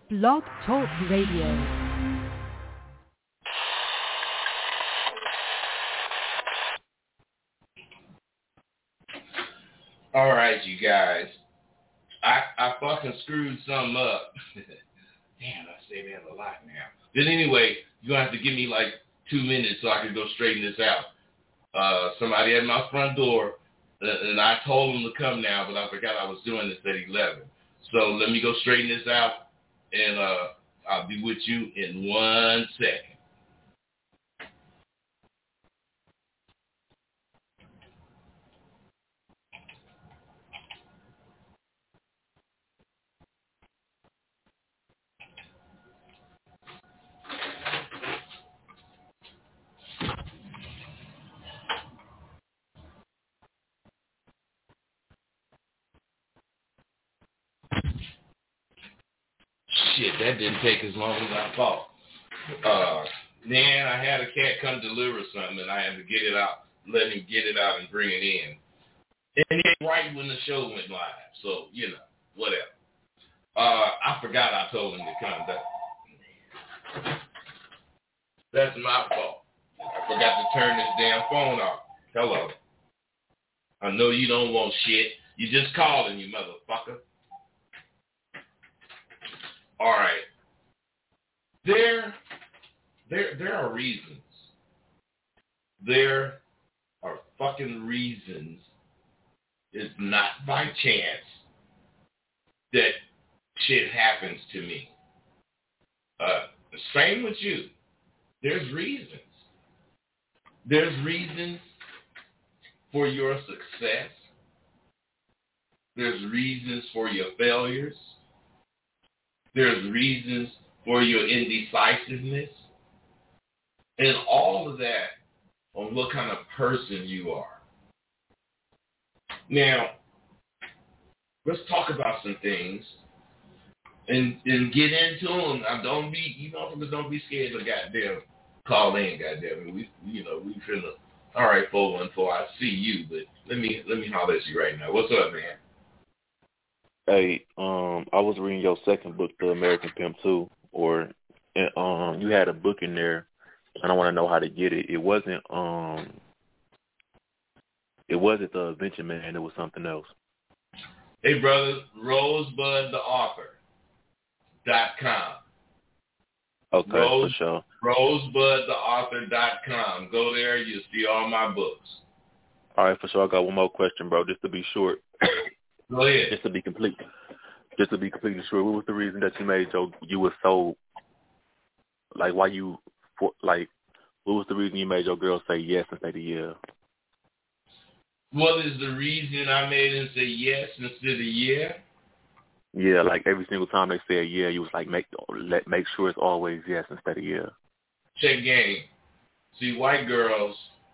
Blog Talk Radio. All right, you guys. I fucking screwed something up. Damn, I say that a lot now. But anyway, you're going to have to give me like 2 minutes so I can go straighten this out. Somebody at my front door, and I told them to come now, but I forgot I was doing this at 11. So let me go straighten this out, and I'll be with you in 1 second. Shit, that didn't take as long as I thought. Man, I had a cat come deliver something, and I had to get it out, let him get it out and bring it in. And it right when the show went live, so, you know, whatever. I forgot I told him to come back. That's my fault. I forgot to turn this damn phone off. Hello. I know you don't want shit. You just calling, you motherfucker. All right. There are reasons. There are fucking reasons. It's not by chance that shit happens to me. Same with you. There's reasons. There's reasons for your success. There's reasons for your failures. There's reasons for your indecisiveness. And all of that on what kind of person you are. Now, let's talk about some things and get into them. Now, don't be scared to goddamn call in, goddamn. We finna. All right, 414. I see you, but let me holler at you right now. What's up, man? Hey, I was reading your second book, The American Pimp 2, you had a book in there, and I want to know how to get it. It wasn't The Adventure Man. It was something else. Hey, brother, RosebudTheAuthor.com. Okay, for sure. RosebudTheAuthor.com. Go there, you'll see all my books. All right, for sure. I got one more question, bro, just to be short. Go ahead. Just to be completely sure, what was the reason that you made you were so, like, what was the reason you made your girl say yes instead of yeah? What is the reason I made him say yes instead of yeah? Yeah, like every single time they said yeah, you was like, make sure it's always yes instead of yeah. Check game. See, white girls,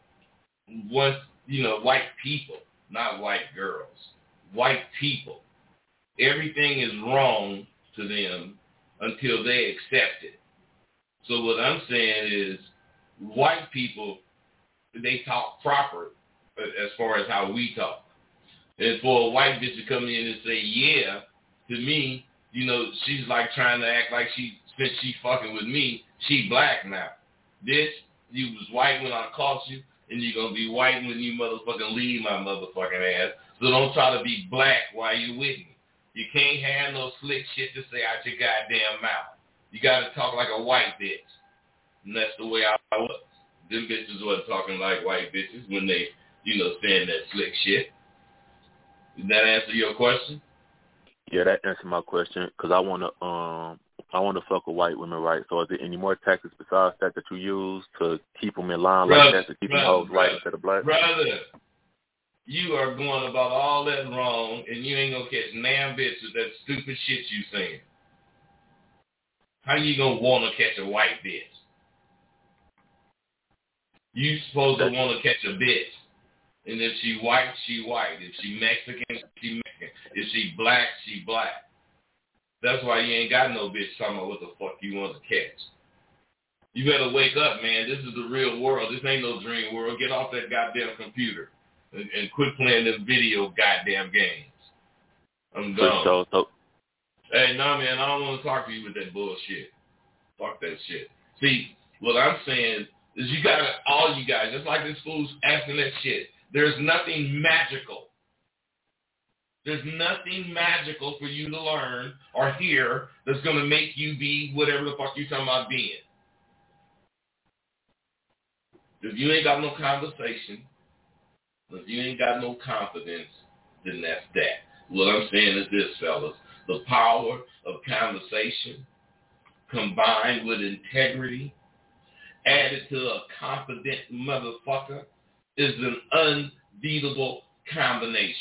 white people, not white girls, white people, everything is wrong to them until they accept it. So what I'm saying is white people, they talk proper as far as how we talk. And for a white bitch to come in and say yeah, to me, she's like trying to act like since she fucking with me, she black now. Bitch, you was white when I caught you, and you're going to be white when you motherfucking leave my motherfucking ass. So don't try to be black while you with me. You can't have no slick shit to say out your goddamn mouth. You got to talk like a white bitch. And that's the way I was. Them bitches wasn't talking like white bitches when they, saying that slick shit. Did that answer your question? Yeah, that answered my question, because I want to fuck with white women, right? So is there any more tactics besides that you use to keep them in line like that, to keep them hoes white instead of black? Brother, you are going about all that wrong, and you ain't going to catch damn bitch with that stupid shit you saying. How you going to want to catch a white bitch? You supposed to want to catch a bitch. And if she white, she white. If she Mexican, she Mexican. If she black, she black. That's why you ain't got no bitch talking about what the fuck you want to catch. You better wake up, man. This is the real world. This ain't no dream world. Get off that goddamn computer and quit playing them video goddamn games. I'm done. Hey, nah, man, I don't want to talk to you with that bullshit. Fuck that shit. See, what I'm saying is you got to, all you guys, just like this fool's asking that shit, there's nothing magical. There's nothing magical for you to learn or hear that's going to make you be whatever the fuck you talking about being. If you ain't got no conversation, if you ain't got no confidence, then that's that. What I'm saying is this, fellas. The power of conversation combined with integrity added to a confident motherfucker is an unbeatable combination.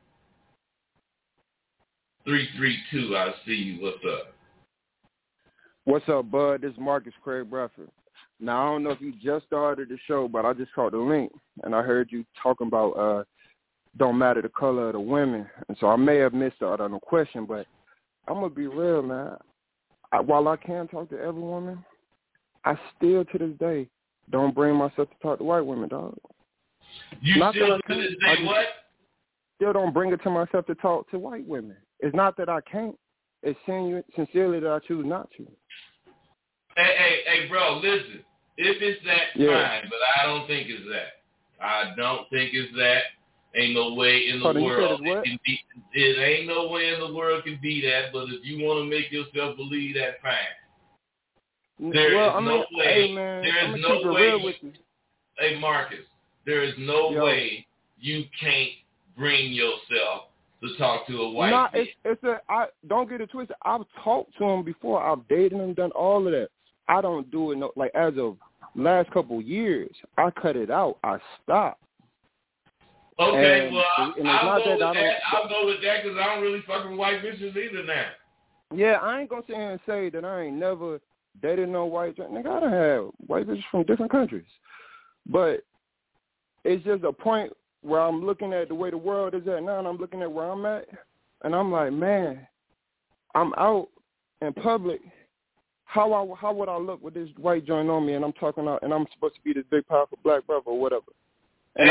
332, I see you. What's up? What's up, bud? This is Marcus Craig Bradford. Now, I don't know if you just started the show, but I just caught the link, and I heard you talking about don't matter the color of the women. And so I may have missed the other question, but I'm going to be real, man. While I can talk to every woman, I still, to this day, don't bring myself to talk to white women, dog. You not still, to this day, what? Still don't bring it to myself to talk to white women. It's not that I can't. It's sincerely that I choose not to. Hey, bro, listen. If it's that, fine, but I don't think it's that. I don't think it's that. Ain't no way in the world it can be. It ain't no way in the world can be that. But if you want to make yourself believe that, fine. There is no way. Hey, man, there is no way. Hey, Marcus, there is no way you can't bring yourself to talk to a white bitch. I don't get it twisted. I've talked to him before. I've dated him, done all of that. I don't do it like as of last couple years. I cut it out. I stopped. Okay, I'll go with that because I don't really fuck with white bitches either now. Yeah, I ain't gonna sit here and say that I ain't never dated no white. Nigga, I done have white bitches from different countries, but it's just a point where I'm looking at the way the world is at now, and I'm looking at where I'm at, and I'm like, man, I'm out in public. How would I look with this white joint on me, and I'm talking out, and I'm supposed to be this big, powerful black brother or whatever? And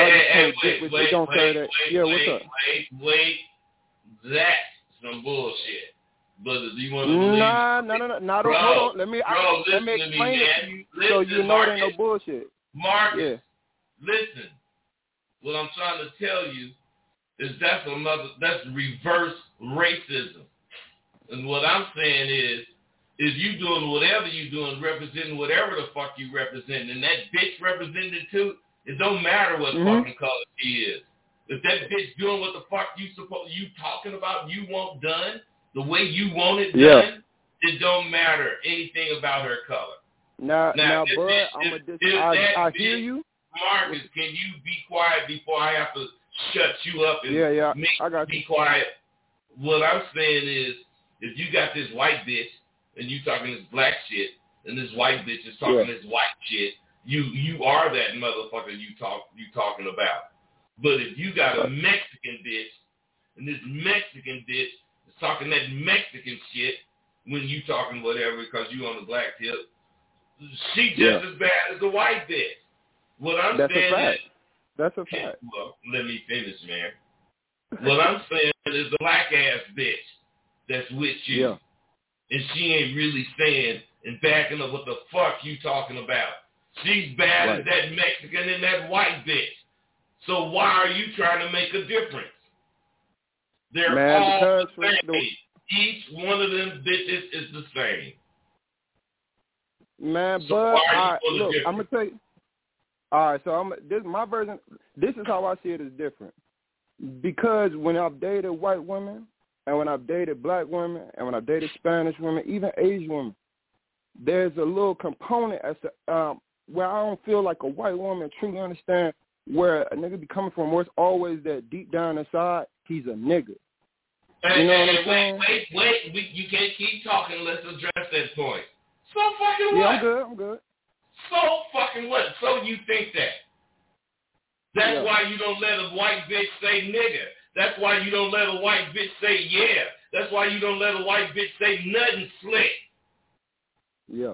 wait. That's some bullshit. But do you want to believe? No. Hold on. Let me explain it to you so you know it ain't no bullshit. Marcus, listen. What I'm trying to tell you is that's reverse racism. And what I'm saying is, if you doing whatever you doing, representing whatever the fuck you represent, and that bitch represented too, it don't matter what fucking color she is. If that bitch doing what the fuck you talking about, you want done the way you want it done, it don't matter anything about her color. Now, bud, I hear you. Marcus, can you be quiet before I have to shut you up and make you be quiet? What I'm saying is, if you got this white bitch and you talking this black shit, and this white bitch is talking this white shit, you are that motherfucker you talking about. But if you got a Mexican bitch, and this Mexican bitch is talking that Mexican shit when you talking whatever because you on the black tip, she just as bad as the white bitch. What I'm saying is, that's a fact. Well, let me finish, man. What I'm saying is the black ass bitch that's with you, and she ain't really saying and backing up what the fuck you talking about. She's bad as that Mexican and that white bitch. So why are you trying to make a difference? They're all the same. Each one of them bitches is the same. Man, so look, I'm gonna tell you. All right, so my version. This is how I see it as different. Because when I've dated white women, and when I've dated black women, and when I've dated Spanish women, even Asian women, there's a little component as to where I don't feel like a white woman truly understand where a nigga be coming from. Where it's always that deep down inside, he's a nigga. Hey, you know what I'm saying? Wait. You can't keep talking. Let's address that point. So fucking what? Yeah, I'm good. So fucking what? So you think that? That's why you don't let a white bitch say nigga. That's why you don't let a white bitch say yeah. That's why you don't let a white bitch say nothing slick. Yeah.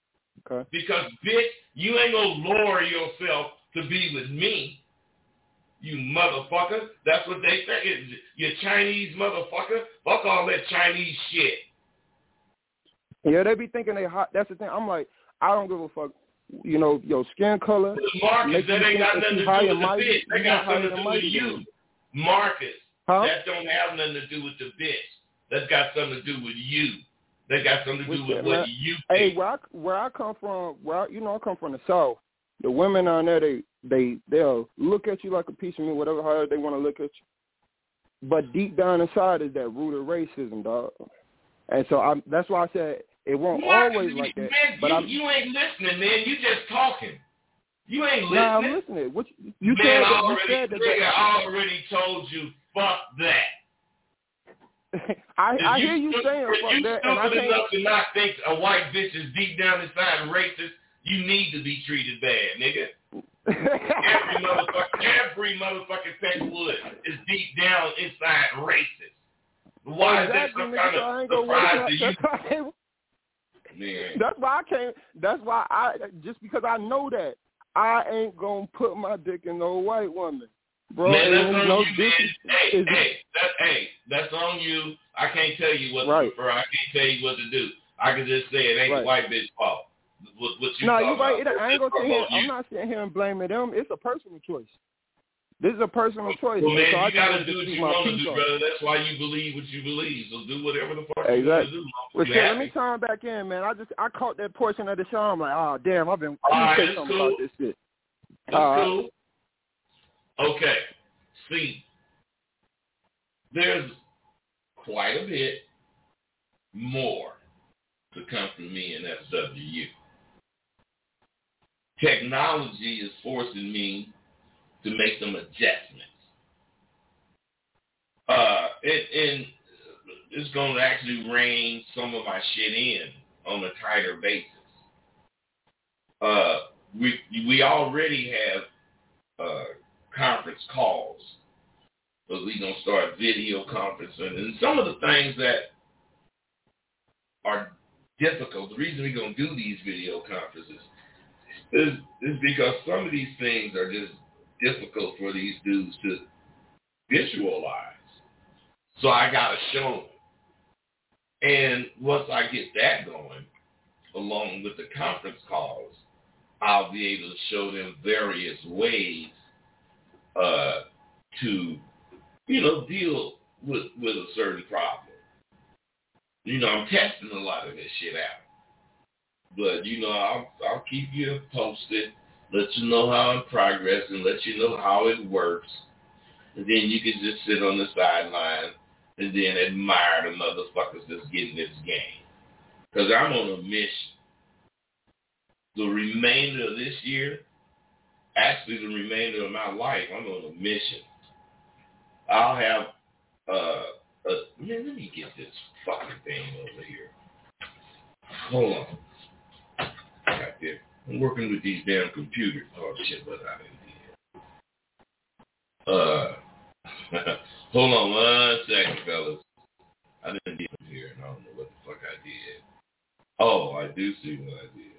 Okay. Because, bitch, you ain't gonna lower yourself to be with me. you motherfucker. That's what they say. You Chinese motherfucker. Fuck all that Chinese shit. Yeah, they be thinking they hot. That's the thing. I'm like, I don't give a fuck. You know, your skin color. Marcus, that ain't got nothing to do with the bitch. That got something to do with you. Marcus, that don't have nothing to do with the bitch. That's got something to do with you. That got something to do with what you think. Hey, where I come from, I come from the South. The women on there, they'll look at you like a piece of meat, whatever, however they want to look at you. But deep down inside is that root of racism, dog. And so that's why I said it won't always like that. Man, but you ain't listening, man. You just talking. You ain't listening. Nah, I'm listening. What you man, said that I already told you, fuck that. I hear you saying fuck that, and I can't. If you stupid enough to not think a white bitch is deep down inside racist, you need to be treated bad, nigga. every motherfucking Peckwood is deep down inside racist. Why is that some kind of surprise to you? Man. That's why I can't. That's why just because I know that, I ain't gonna put my dick in no white woman. Bro, man, that's on you, man. That's on you. I can't tell you what to prefer. I can't tell you what to do. I can just say it ain't the white bitch fault. No, you're right. I ain't gonna sit here. I'm not sitting here and blaming them. It's a personal choice. This is a personal choice. Well, man, so you gotta do what you want to do, brother. That's why you believe what you believe. So do whatever the fuck you want to do. Well, shit, let me turn back in, man. I caught that portion of the show. I'm like, oh damn, I've been saying something about this shit. That's cool. Okay. See, there's quite a bit more to come from me and SWU. Technology is forcing me to make some adjustments. And it's going to actually rein some of my shit in on a tighter basis. We already have conference calls, but we're going to start video conferencing. And some of the things that are difficult, the reason we're going to do these video conferences is because some of these things are just difficult for these dudes to visualize. So I got to show them. And once I get that going, along with the conference calls, I'll be able to show them various ways to, deal with a certain problem. I'm testing a lot of this shit out. But, I'll keep you posted, let you know how I'm progressing, let you know how it works. And then you can just sit on the sideline and then admire the motherfuckers that's getting this game. Because I'm on a mission. The remainder of this year, actually the remainder of my life, I'm on a mission. I'll have, let me get this fucking thing over here. Hold on. Right there. I'm working with these damn computers. Oh, shit, what I did. Hold on 1 second, fellas. I didn't get them here, and I don't know what the fuck I did. Oh, I do see what I did.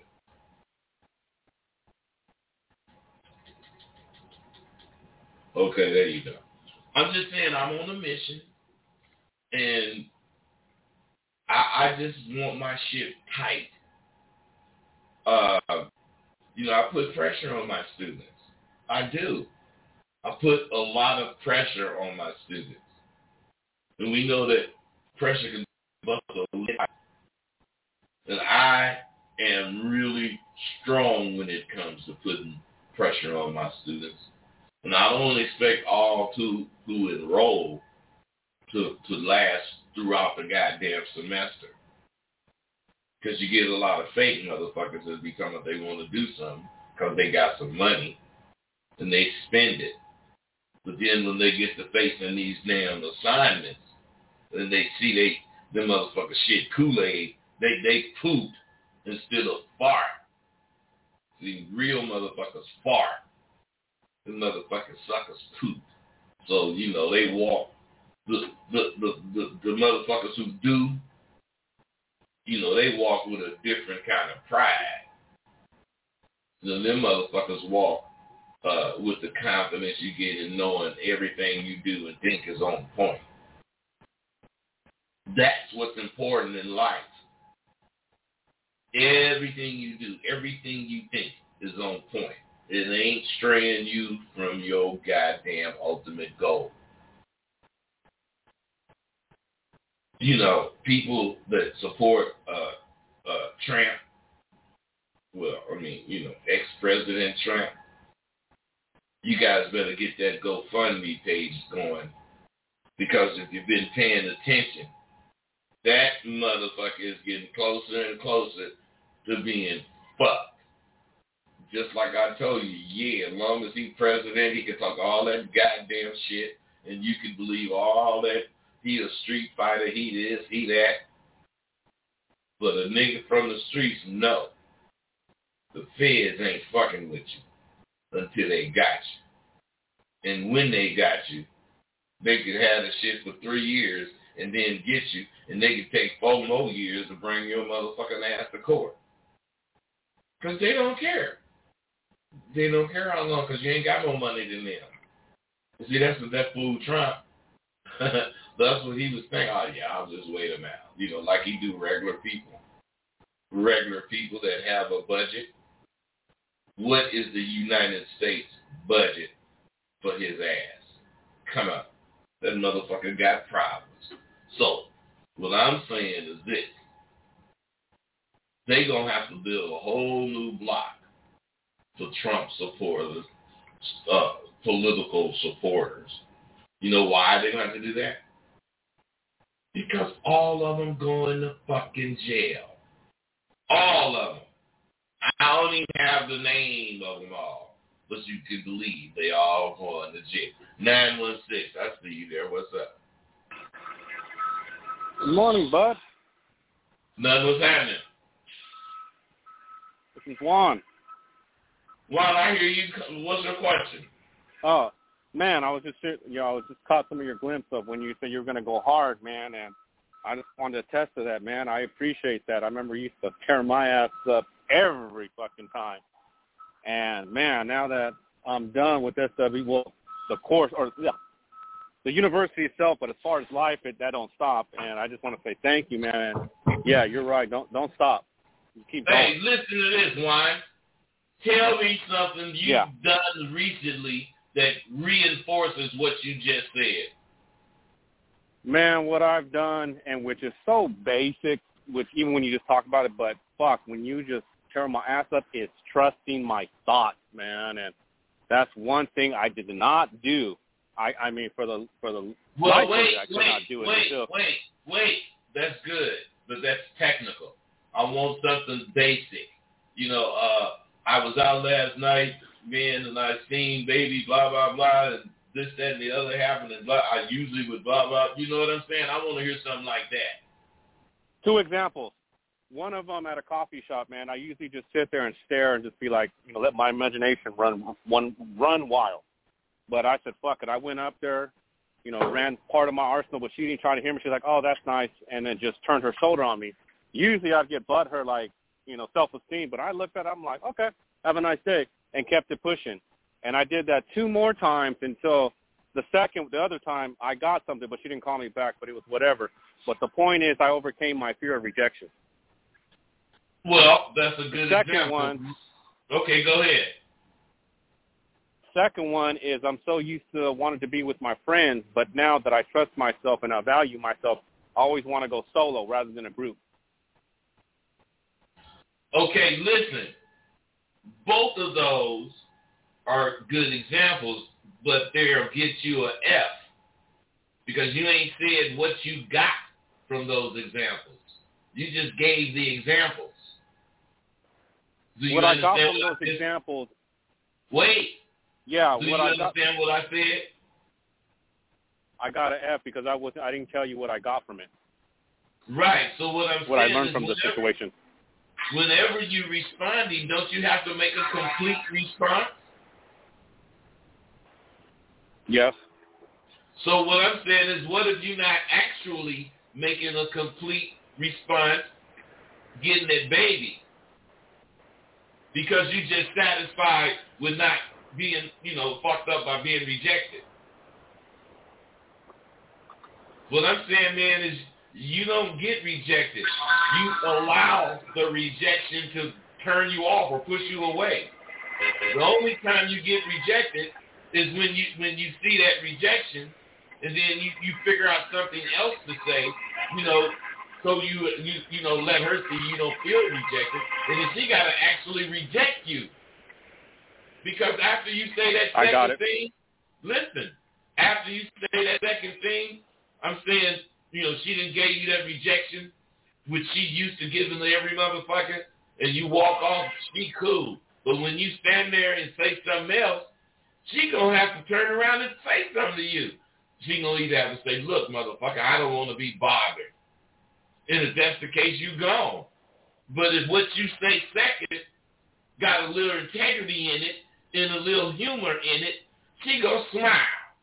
Okay, there you go. I'm just saying I'm on a mission, and I just want my shit tight. I put pressure on my students. I do. I put a lot of pressure on my students. And we know that pressure can bust a lip. And I am really strong when it comes to putting pressure on my students. And I don't expect all who enroll to last throughout the goddamn semester. Because you get a lot of fake motherfuckers that become if they want to do something because they got some money and they spend it. But then when they get to facing these damn assignments and they see them motherfuckers shit Kool-Aid, they poop instead of fart. See, real motherfuckers fart. The motherfucking suckers poop. So, they walk. The motherfuckers who do, they walk with a different kind of pride. Them motherfuckers walk with the confidence you get in knowing everything you do and think is on point. That's what's important in life. Everything you do, everything you think is on point. It ain't straying you from your goddamn ultimate goal. You know, people that support Trump, well, I mean, you know, ex-President Trump, you guys better get that GoFundMe page going, because if you've been paying attention, that motherfucker is getting closer and closer to being fucked. Just like I told you, yeah, as long as he's president, he can talk all that goddamn shit, and you can believe all that. He a street fighter, he this, he that. But a nigga from the streets, no. The feds ain't fucking with you until they got you. And when they got you, they could have the shit for 3 years and then get you, and they could take 4 more years to bring your motherfucking ass to court. Because they don't care. They don't care how long, because you ain't got more money than them. See, that's what that fool Trump, that's what he was thinking. Oh, yeah, I'll just wait him out. You know, like he do regular people. Regular people that have a budget. What is the United States budget for his ass? Come on. That motherfucker got problems. So, what I'm saying is this. They gonna have to build a whole new block for Trump supporters, political supporters. You know why they're gonna have to do that? Because all of them going to fucking jail. All of them. I don't even have the name of them all, but you can believe they all going to jail. 916, I see you there. What's up? Good morning, bud. Nothing was happening. This is Juan. Juan, I hear you. What's your question? Oh, man, I was just caught some of your glimpse of when you said you were going to go hard, man, and I just wanted to attest to that, man. I appreciate that. I remember you used to tear my ass up every fucking time. And, man, now that I'm done with SW, well, the course, or, yeah, the university itself, but as far as life, that don't stop. And I just want to say thank you, man. And, yeah, you're right. Don't stop. Keep going. Hey, listen to this, Juan. Tell me something you've done recently that reinforces what you just said. Man, what I've done, and which is so basic, which even when you just talk about it, but fuck, when you just tear my ass up, it's trusting my thoughts, man. And that's one thing I did not do. I mean, for the I could not do it. Wait. That's good, but that's technical. I want something basic. You know, I was out last night, man, and I seen baby, blah, blah, blah, and this, that, and the other happened, and blah. I usually would blah, blah. You know what I'm saying? I want to hear something like that. 2 examples. One of them at a coffee shop, man. I usually just sit there and stare and just be like, you know, let my imagination run wild. But I said, fuck it. I went up there, you know, ran part of my arsenal, but she didn't try to hear me. She's like, oh, that's nice, and then just turned her shoulder on me. Usually I'd get butthurt, like, you know, self-esteem, but I looked at it, I'm like, okay, have a nice day, and kept it pushing. And I did that 2 more times until the other time I got something, but she didn't call me back, but it was whatever. But the point is I overcame my fear of rejection. Well, that's a good second example. One. Okay, go ahead. Second one is I'm so used to wanting to be with my friends, but now that I trust myself and I value myself, I always want to go solo rather than a group. Okay, listen. Both of those are good examples, but they'll get you an F because you ain't said what you got from those examples. You just gave the examples. What I got from those examples. Wait. Yeah. Do you understand what I said? I got an F because I didn't tell you what I got from it. Right. So what I'm saying is what I learned from the situation. Whenever you're responding, don't you have to make a complete response? Yes. So what I'm saying is, what if you're not actually making a complete response, getting that baby? Because you just satisfied with not being, fucked up by being rejected. What I'm saying, man, is you don't get rejected. You allow the rejection to turn you off or push you away. The only time you get rejected is when you see that rejection, and then you figure out something else to say, so you let her see you don't feel rejected, and then she got to actually reject you. Because after you say that second thing, listen, after you say that second thing, I'm saying, she done gave you that rejection, which she used to giving to every motherfucker, and you walk off, she cool. But when you stand there and say something else, she gonna have to turn around and say something to you. She gonna either have to say, look, motherfucker, I don't want to be bothered. And if that's the case, you gone. But if what you say second got a little integrity in it and a little humor in it, she gonna smile.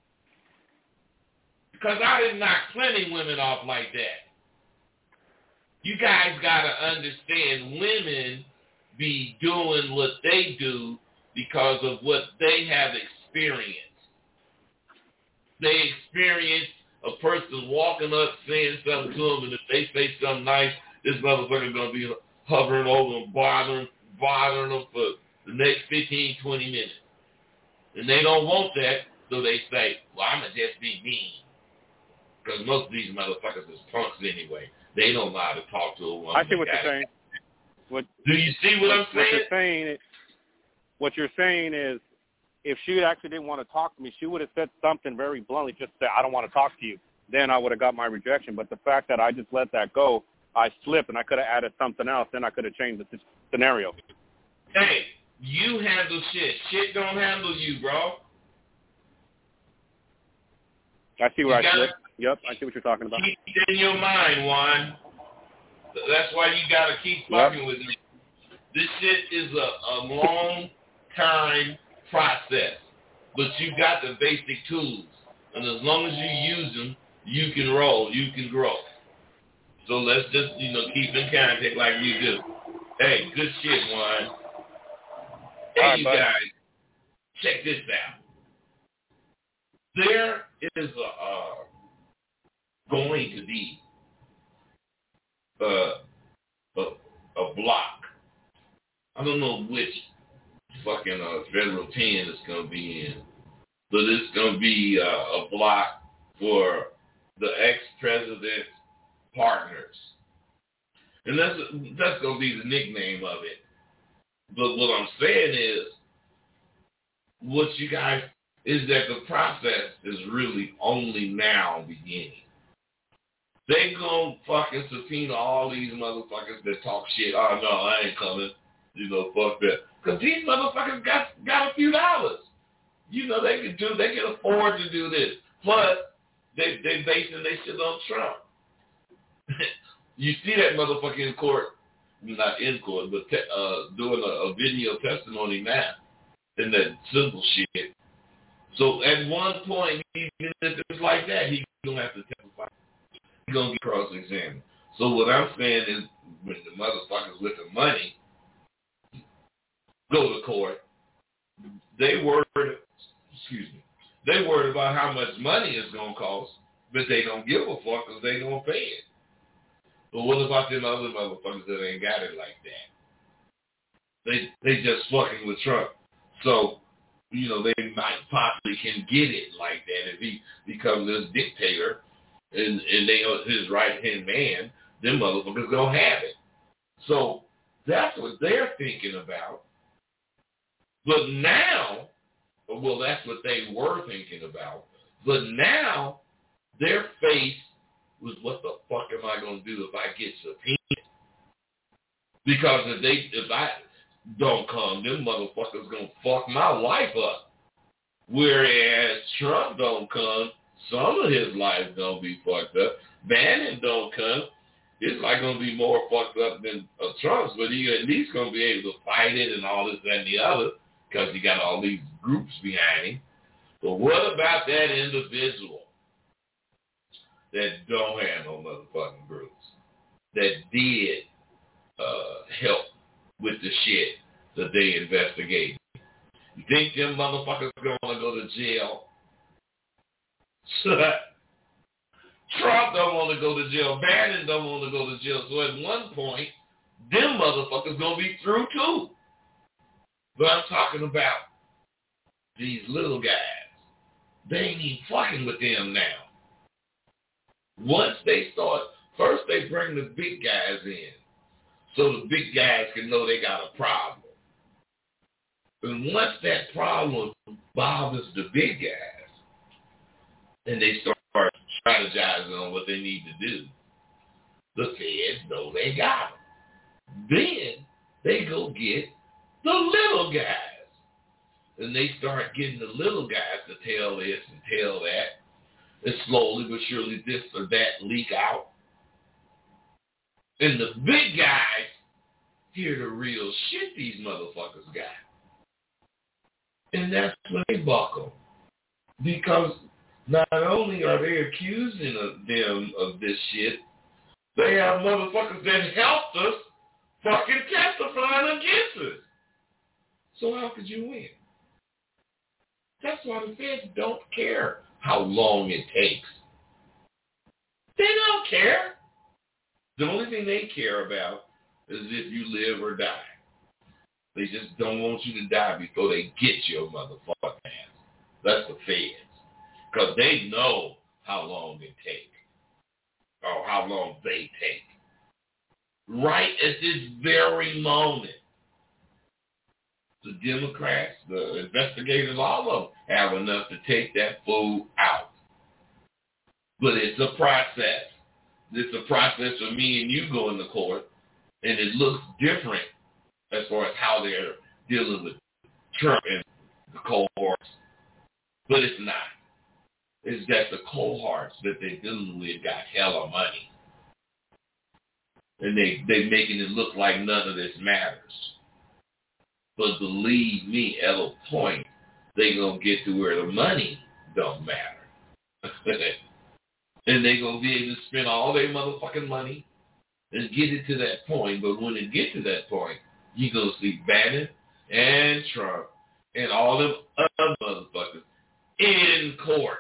Because I did knock plenty women off like that. You guys got to understand women be doing what they do because of what they have experienced. They experience a person walking up saying something to them, and if they say something nice, this motherfucker going to be hovering over and bothering them for the next 15, 20 minutes. And they don't want that, so they say, well, I'm going to just be mean. Because most of these motherfuckers is punks anyway. They don't know how to talk to a woman. I see what you're saying. Do you see what I'm saying? What you're saying is, if she actually didn't want to talk to me, she would have said something very bluntly, just say, I don't want to talk to you. Then I would have got my rejection. But the fact that I just let that go, I slipped, and I could have added something else. Then I could have changed the scenario. Hey, you handle shit. Shit don't handle you, bro. I see where I slipped. Yep, I see what you're talking about. Keep it in your mind, Juan. That's why you got to keep fucking with me. This shit is a long time process, but you got the basic tools. And as long as you use them, you can roll, you can grow. So let's just, keep in contact like we do. Hey, good shit, Juan. Hey, right, you guys, check this out. There is going to be a block. I don't know which fucking federal pen it's going to be in, but it's going to be a block for the ex-president's partners. And that's going to be the nickname of it. But what I'm saying is, what you guys, is that the process is really only now beginning. They gonna fucking subpoena all these motherfuckers that talk shit. Oh, no, I ain't coming. Fuck that. Because these motherfuckers got a few dollars. They can afford to do this. Plus, they basing their shit on Trump. You see that motherfucker in court, not in court, but doing a video testimony now in that simple shit. So at one point, even if it's like that, he's going to have to testify. He's going to get cross-examined. So what I'm saying is, when the motherfuckers with the money go to court, they worried about how much money it's going to cost, but they don't give a fuck because they going to pay it. But what about them other motherfuckers that ain't got it like that? They just fucking with Trump. So, they might possibly can get it like that if he becomes this dictator and they are his right-hand man, them motherfuckers gonna have it. So that's what they're thinking about. But now, well, that's what they were thinking about. But now they're faced with what the fuck am I gonna do if I get subpoenaed? Because if I don't come, them motherfuckers gonna fuck my life up. Whereas Trump don't come, some of his life gonna be fucked up. Bannon don't come, his life gonna be more fucked up than Trump's, but he at least gonna be able to fight it and all this and the other, because he got all these groups behind him. But what about that individual that don't have no motherfucking groups, that did help with the shit that they investigated? You think them motherfuckers gonna go to jail? Trump don't want to go to jail. Bannon don't want to go to jail. So at one point, them motherfuckers gonna be through too. But I'm talking about these little guys. They ain't even fucking with them now. Once they start, first they bring the big guys in, so the big guys can know they got a problem. And once that problem bothers the big guys, and they start strategizing on what they need to do, the feds know they got them. Then they go get the little guys. And they start getting the little guys to tell this and tell that. And slowly but surely this or that leak out. And the big guys hear the real shit these motherfuckers got. And that's when they buckle. Because not only are they accusing them of this shit, they have motherfuckers that helped us fucking testifying against us. So how could you win? That's why the feds don't care how long it takes. They don't care. The only thing they care about is if you live or die. They just don't want you to die before they get your motherfucking ass. That's the feds. Because they know how long it takes. Or how long they take. Right at this very moment. The Democrats, the investigators, all of them have enough to take that fool out. But it's a process. It's a process for me and you going to court, and it looks different as far as how they're dealing with Trump and the cohorts. But it's not. It's that the cohorts that they're dealing with got hella money. And they making it look like none of this matters. But believe me, at a point, they going to get to where the money don't matter. And they going to be able to spend all their motherfucking money and get it to that point. But when it get to that point, you going to see Bannon and Trump and all them other motherfuckers in court.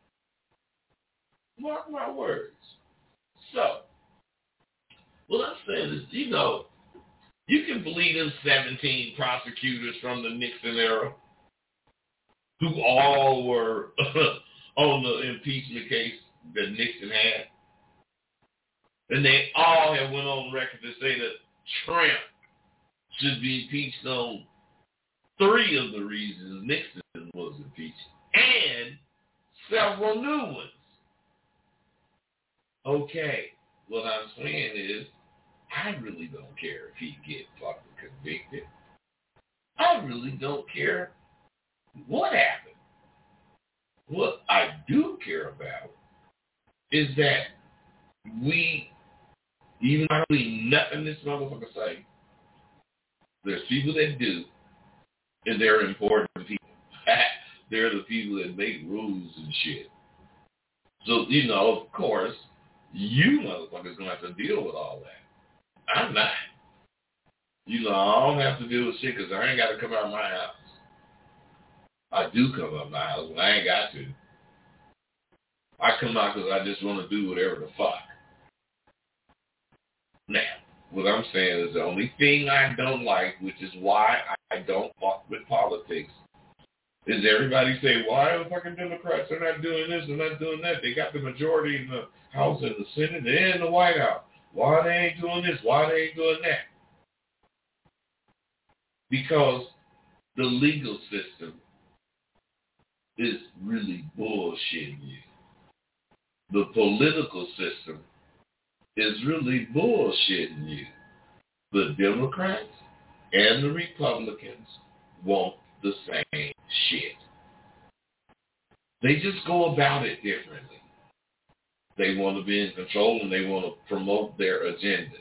Mark my words. So, what I'm saying is, you can believe them 17 prosecutors from the Nixon era who all were on the impeachment case that Nixon had. And they all have went on record to say that Trump should be impeached on 3 of the reasons Nixon was impeached and several new ones. Okay, what I'm saying is, I really don't care if he gets fucking convicted. I really don't care what happened. What I do care about is that even though I believe nothing this motherfucker say, there's people that do, and they're important people. They're the people that make rules and shit. So, of course, you motherfuckers gonna have to deal with all that. I'm not. I don't have to deal with shit because I ain't got to come out of my house. I do come out of my house when I ain't got to. I come out because I just want to do whatever the fuck. Now, what I'm saying is the only thing I don't like, which is why I don't fuck with politics, is everybody say, why are the fucking Democrats are not doing this and not doing that? They got the majority in the House and the Senate and in the White House. Why they ain't doing this? Why they ain't doing that? Because the legal system is really bullshitting you. The political system is really bullshitting you. The Democrats and the Republicans want the same shit. They just go about it differently. They want to be in control and they want to promote their agendas.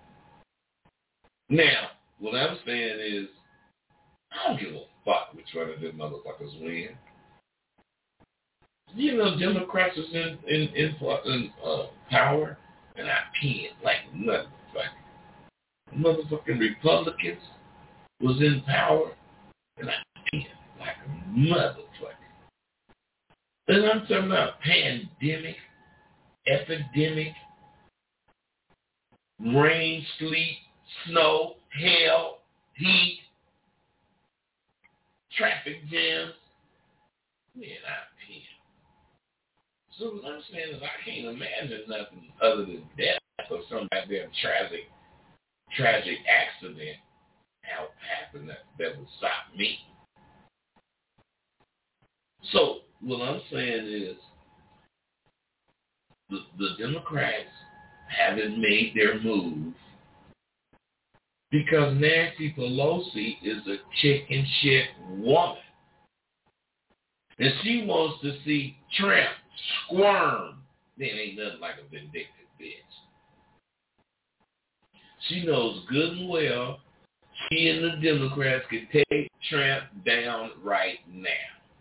Now, what I'm saying is, I don't give a fuck which one of them motherfuckers win. Democrats is in power, and I can't like nothing. Motherfucking Republicans was in power, and I can't. motherfucker. And I'm talking about pandemic, epidemic, rain, sleet, snow, hail, heat, traffic jams. Man, I can't. So what I'm saying is I can't imagine nothing other than death or some goddamn tragic accident happened that would stop me. So what I'm saying is the Democrats haven't made their move because Nancy Pelosi is a chicken shit woman. And she wants to see Trump squirm. Man, ain't nothing like a vindictive bitch. She knows good and well she and the Democrats could take Trump down right now.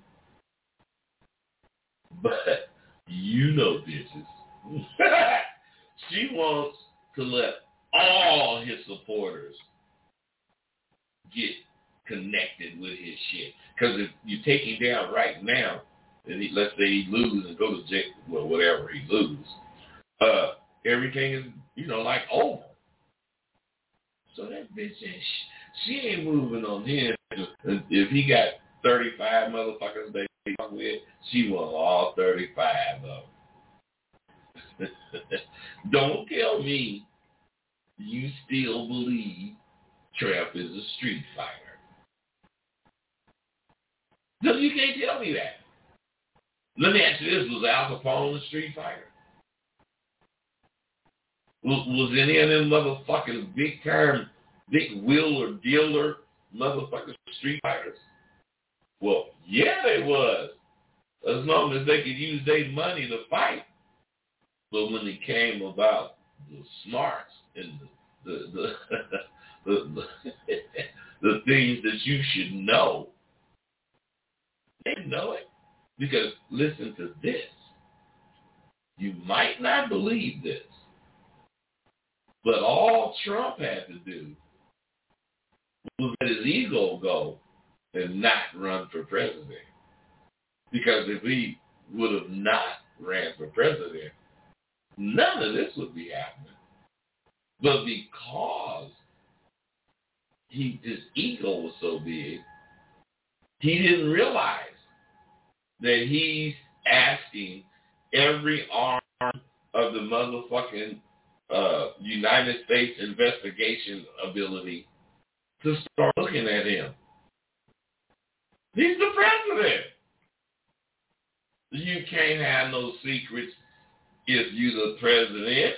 But you know, bitches. She wants to let all his supporters get connected with his shit. Because if you take him down right now, and let's say he lose and go to jail, well, whatever he lose, everything is, like over. So that bitch she ain't moving on him. If he got 35 motherfuckers that he fuck with, she wants all 35 of them. Don't tell me you still believe Trump is a street fighter. No, you can't tell me that. Let me ask you this. Was Al Capone a street fighter? Was any of them motherfucking big-time, big wheeler dealer motherfucking street fighters? Well, yeah, they was. As long as they could use their money to fight. But when it came about the smarts and the the things that you should know, they know it. Because listen to this. You might not believe this, but all Trump had to do was let his ego go and not run for president. Because if he would have not ran for president, none of this would be happening. But because his ego was so big, he didn't realize that he's asking every arm of the motherfucking United States investigation ability to start looking at him. He's the president. You can't have no secrets if you're the president.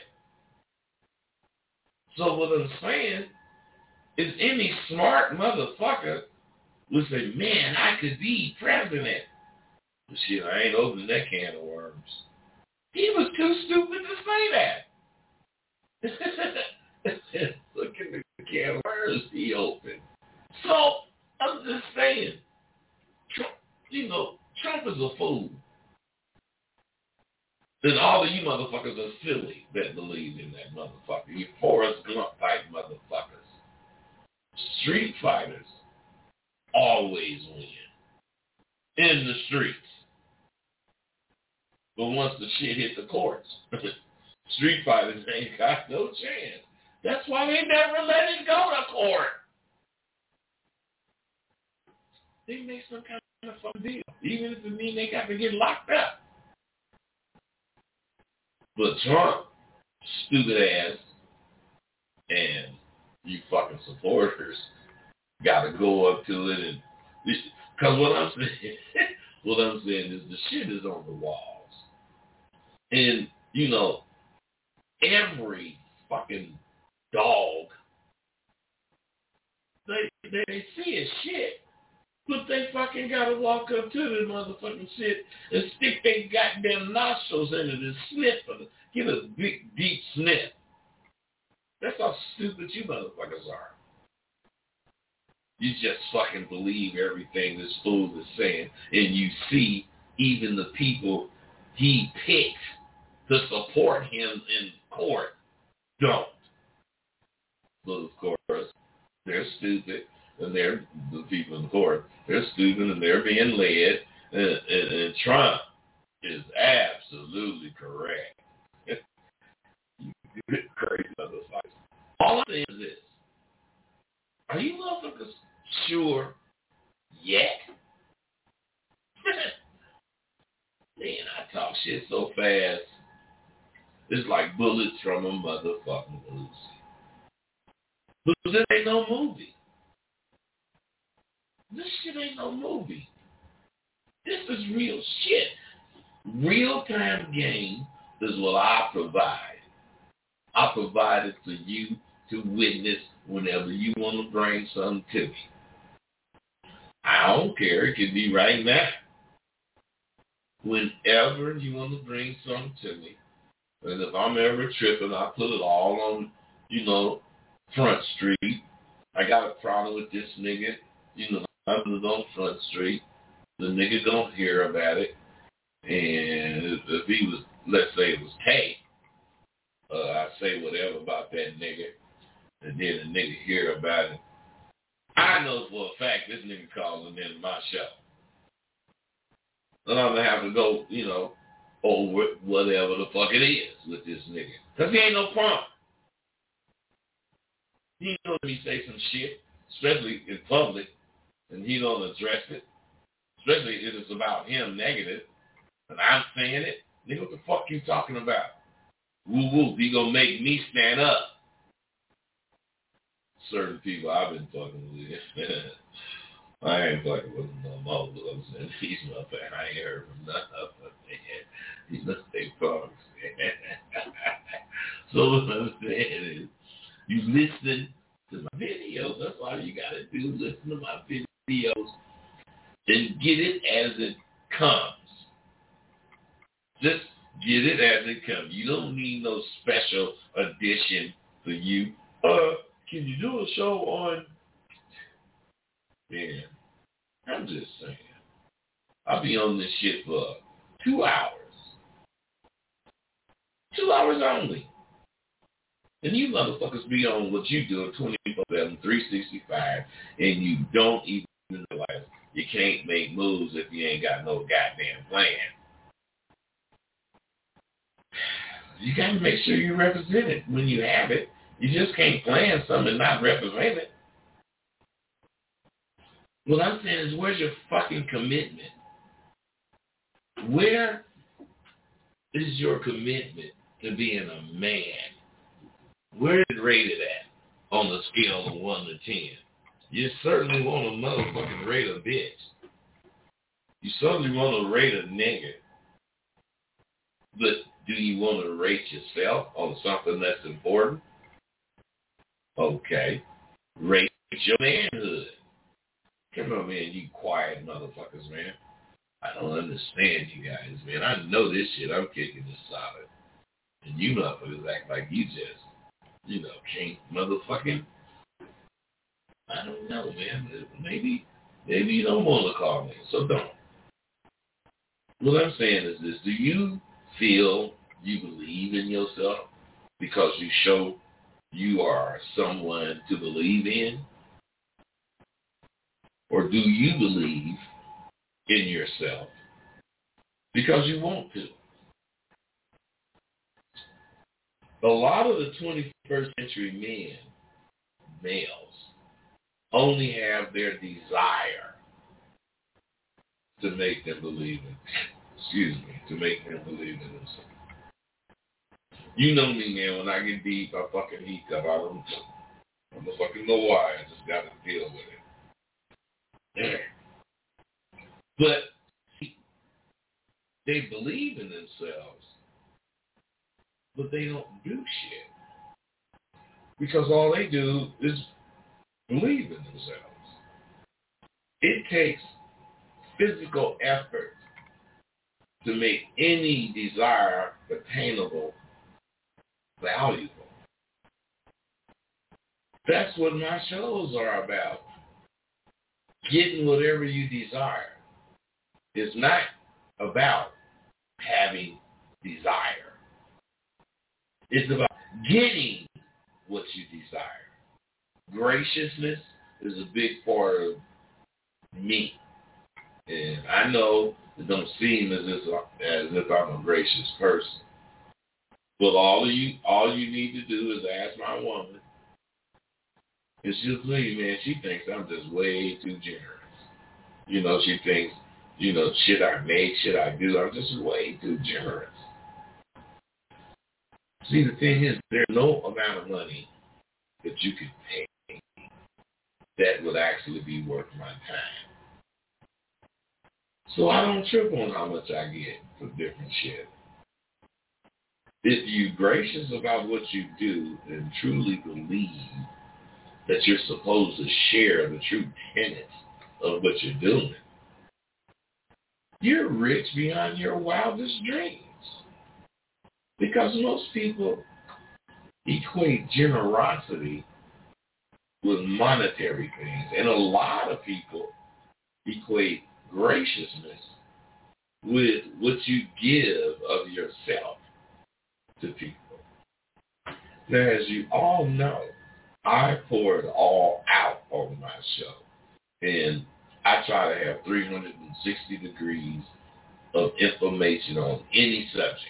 So what I'm saying is any smart motherfucker would say, man, I could be president. But shit, I ain't opening that can of worms. He was too stupid to say that. Look at the can of worms he opened. So I'm just saying, Trump is a fool. And all of you motherfuckers are silly that believe in that motherfucker. You Forrest Gump type motherfuckers. Street fighters always win. In the streets. But once the shit hit the courts, street fighters ain't got no chance. That's why they never let it go to court. They make some kind of fun deal. Even if it means they got to get locked up. But Trump, stupid ass, and you fucking supporters got to go up to it, and because what I'm saying is the shit is on the walls, and every fucking dog they see is shit. But they fucking gotta walk up to the motherfucking shit and stick their goddamn nostrils in it and sniff it. Give it a big, deep sniff. That's how stupid you motherfuckers are. You just fucking believe everything this fool is saying, and you see even the people he picked to support him in court don't. But of course, they're stupid. and they're the people in court. They're stupid and they're being led. And Trump is absolutely correct. You crazy motherfuckers. All I'm saying is this. Are you motherfuckers sure yet? Man, I talk shit so fast. It's like bullets from a motherfucking Uzi. But this ain't no movie. This shit ain't no movie. This is real shit. Real-time game is what I provide. I provide it for you to witness whenever you want to bring something to me. I don't care. It could be right now. Whenever you want to bring something to me, and if I'm ever tripping, I put it all on, Front Street. I got a problem with this nigga. I put it on Front Street. The nigga don't hear about it. And if he was, let's say it was K, I say whatever about that nigga, and then the nigga hear about it. I know for a fact this nigga calling in my show. And I'm going to have to go, over whatever the fuck it is with this nigga. Because he ain't no punk. He don't let me say some shit, especially in public, and he don't address it, especially if it's about him negative, and I'm saying it. Nigga, what the fuck you talking about? Woo-woo, he gonna make me stand up. Certain people I've been fucking with. I ain't fucking with him no more, but I'm saying he's my fan. I ain't heard from none of them. He's not stay punks. So what I'm saying is, you listen to my videos. That's all you gotta do. Listen to my videos and get it as it comes. Just get it as it comes. You don't need no special edition for you. Can you do a show on? Man, I'm just saying. I'll be on this shit for 2 hours. 2 hours only. And you motherfuckers be on what you do 24/7, 365, and you don't even realize you can't make moves if you ain't got no goddamn plan. You got to make sure you represent it when you have it. You just can't plan something and not represent it. What I'm saying is, where's your fucking commitment? Where is your commitment to being a man? Where is it rated at on the scale of 1 to 10? You certainly want to motherfucking rate a bitch. You certainly want to rate a nigga. But do you want to rate yourself on something that's important? Okay. Rate your manhood. Come on, man, you quiet motherfuckers, man. I don't understand you guys, man. I know this shit. I'm kicking this solid. And you motherfuckers act like you just, can't motherfucking, I don't know, man. Maybe you don't want to call me, so don't. What I'm saying is this. Do you feel you believe in yourself because you show you are someone to believe in? Or do you believe in yourself because you want to? A lot of the 21st century males, only have their desire to make them believe to make them believe in themselves. You know me, man, when I get deep, I fucking heat up. I don't fucking know why. I just got to deal with it. But they believe in themselves, but they don't do shit. Because all they do is believe in themselves. It takes physical effort to make any desire attainable, valuable. That's what my shows are about. Getting whatever you desire. It's not about having desire. It's about getting what you desire. Graciousness, is a big part of me. And I know it don't seem as if I'm a gracious person. But all you need to do is ask my woman. And she'll tell you, man, she thinks I'm just way too generous. She thinks, shit I make, shit I do, I'm just way too generous. See, the thing is, there's no amount of money that you could pay that would actually be worth my time. So I don't trip on how much I get for different shit. If you're gracious about what you do and truly believe that you're supposed to share the true tenets of what you're doing, you're rich beyond your wildest dreams. Because most people equate generosity with monetary things. And a lot of people equate graciousness with what you give of yourself to people. Now, as you all know, I pour it all out on my show. And I try to have 360 degrees of information on any subject.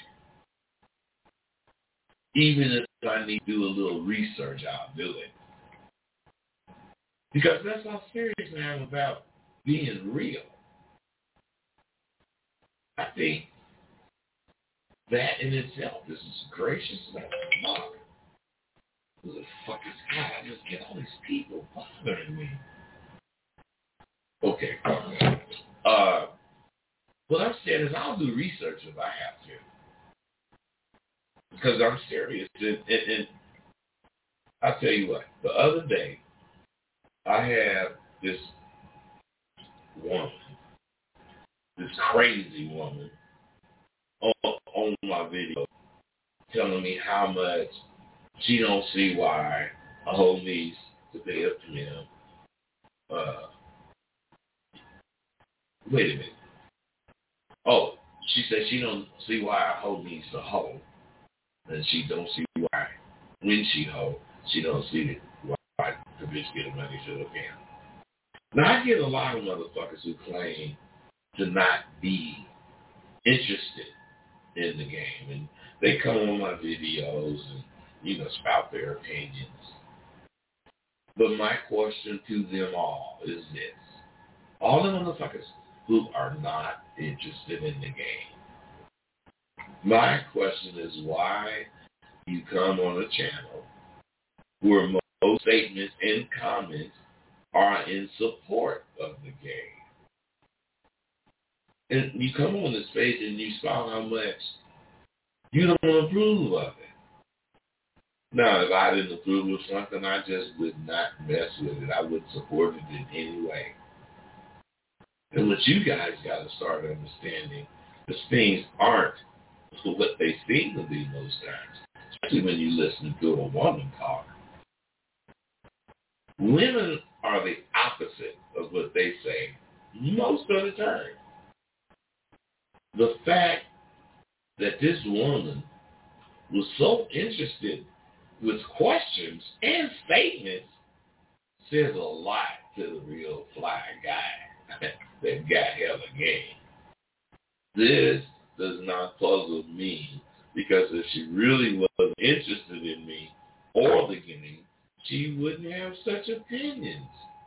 Even if I need to do a little research, I'll do it. Because that's how serious I am about being real. I think that in itself is as gracious as fuck. Who the fuck is God? I just get all these people bothering me. Okay. What I'm saying is I'll do research if I have to. Because I'm serious. And I'll tell you what. The other day, I have this woman, this crazy woman, on my video telling me how much she don't see why a hoe needs to pay up to him. Wait a minute. Oh, she said she don't see why a hoe needs to hoe. And she don't see why, when she hoe, she don't see why the bitch get the money to the family. Now, I get a lot of motherfuckers who claim to not be interested in the game. And they come on my videos and, spout their opinions. But my question to them all is this. All the motherfuckers who are not interested in the game. My question is why you come on a channel where most statements and comments are in support of the game. And you come on this page and you spout how much you don't approve of it. Now, if I didn't approve of something, I just would not mess with it. I wouldn't support it in any way. And what you guys got to start understanding is things aren't what they seem to be most times, especially when you listen to a woman talk. Women are the opposite of what they say most of the time. The fact that this woman was so interested with questions and statements says a lot to the real fly guy that got hella game. This does not puzzle me because if she really was interested in me or the game, she wouldn't have such opinions.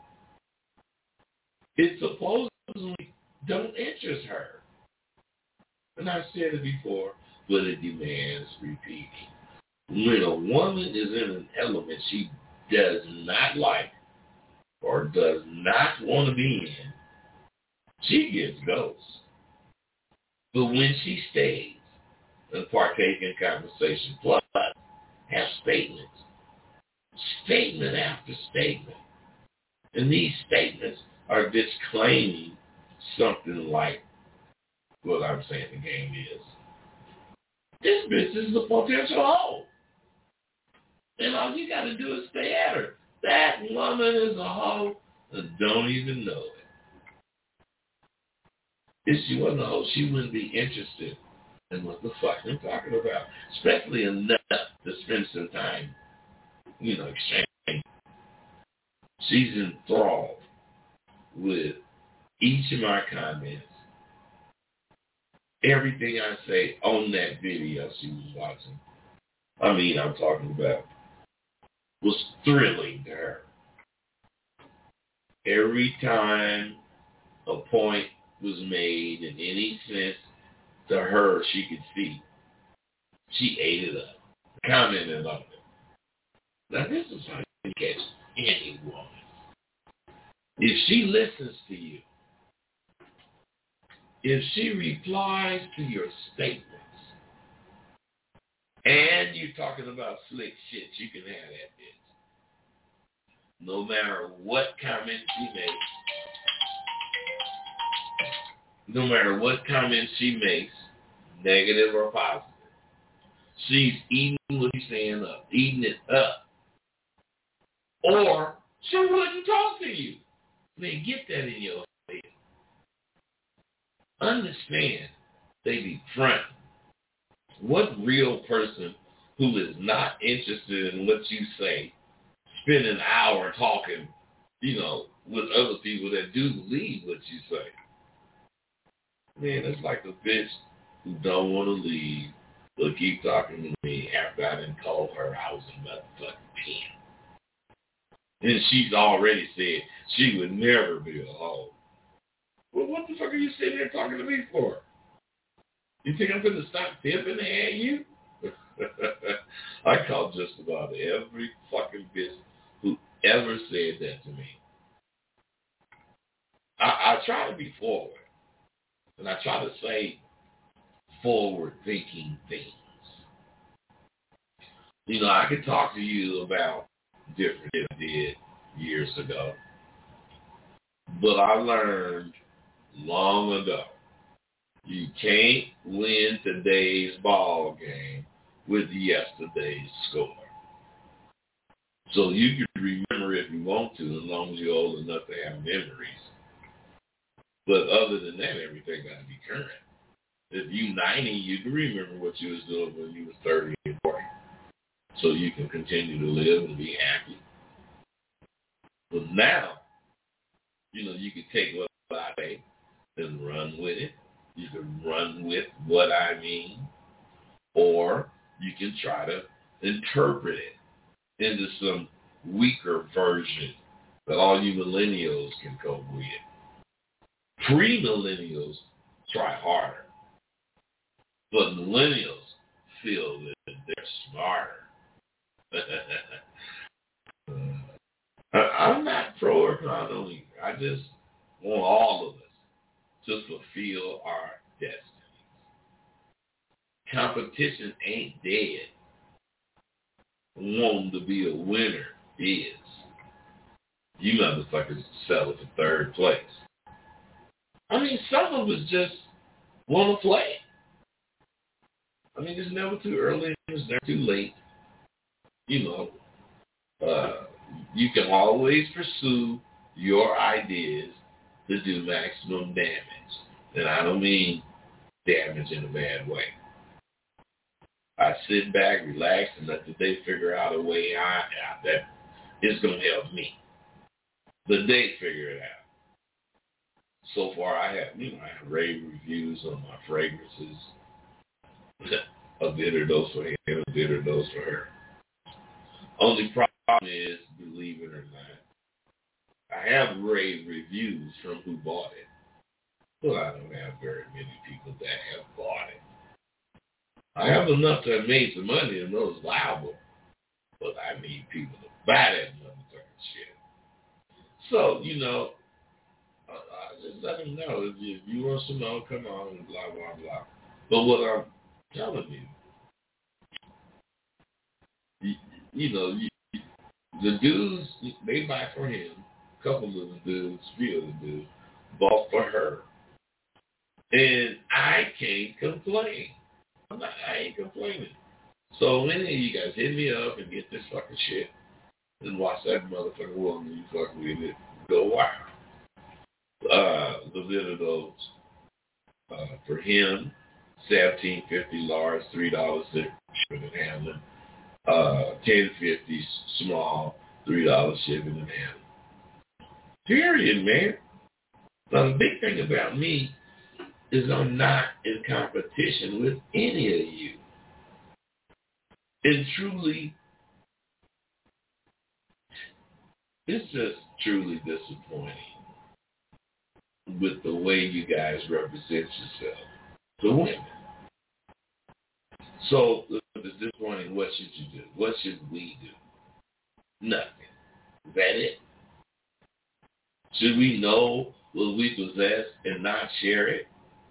It supposedly don't interest her. And I've said it before, but it demands repeating. When a woman is in an element she does not like or does not want to be in, she gets ghosts. But when she stays and partake in conversation, plus have statements, statement after statement, and these statements are disclaiming something like what I'm saying the game is. This bitch is a potential hoe. And all you got to do is stay at her. That woman is a hoe and don't even know it. If she wasn't a hoe, she wouldn't be interested in what the fuck I'm talking about. Especially enough to spend some time, exchanging. She's enthralled with each of my comments. Everything I say on that video she was watching, I'm talking about, was thrilling to her. Every time a point was made in any sense to her she could see, she ate it up, commented on it. Now this is how you catch any woman. If she listens to you, if she replies to your statements, and you're talking about slick shit, you can have that bitch. No matter what comment she makes, negative or positive, she's eating what he's saying up, eating it up. Or she wouldn't talk to you. Man, get that in your head. Understand, they be fronting. What real person who is not interested in what you say spend an hour talking, with other people that do believe what you say? Man, it's like a bitch who don't want to leave but keep talking to me after I done told her I was a motherfucking pimp. And she's already said she would never be a hoe. Well, what the fuck are you sitting there talking to me for? You think I'm going to stop pimping at you? I call just about every fucking bitch who ever said that to me. I try to be forward. And I try to say forward-thinking things. I could talk to you about different shit I did years ago. But I learned long ago, you can't win today's ball game with yesterday's score. So you can remember if you want to, as long as you're old enough to have memories. But other than that, everything got to be current. If you 90, you can remember what you was doing when you was 30 and 40. So you can continue to live and be happy. But now, you can take what I say and run with it. You can run with what I mean. Or you can try to interpret it into some weaker version that all you millennials can cope with. Pre-millennials try harder. But millennials feel that they're smarter. I'm not pro or con only. I just want all of us to fulfill our destinies. Competition ain't dead. Wanting to be a winner is. You motherfuckers settle for third place. Some of us just want to play. It's never too early. It's never too late. You can always pursue your ideas to do maximum damage. And I don't mean damage in a bad way. I sit back, relax, and let the day figure out a way out that is going to help me. The day figure it out. So far, I have rave reviews on my fragrances. A bitter dose for him, a bitter dose for her. Only problem is, believe it or not, I have rave reviews from who bought it. Well, I don't have very many people that have bought it. I have enough to have made some money and know it's liable, but I need people to buy that motherfucking shit. So, I just let them know. If you want to know, come on, and blah, blah, blah. But what I'm telling the dudes, they buy for him. A couple of the dudes, few of the dudes, bought for her. And I can't complain. I ain't complaining. So many of you guys hit me up and get this fucking shit and watch that motherfucking woman you fuck with it go wild. The bitter dose for him, $17.50 large, $3 shipping and handling. $10.50 small, $3 shipping and handling. Period, man. The big thing about me is I'm not in competition with any of you. And truly, it's just truly disappointing with the way you guys represent yourself to women. So, if it's disappointing, what should you do? What should we do? Nothing. Is that it? Should we know what we possess and not share it?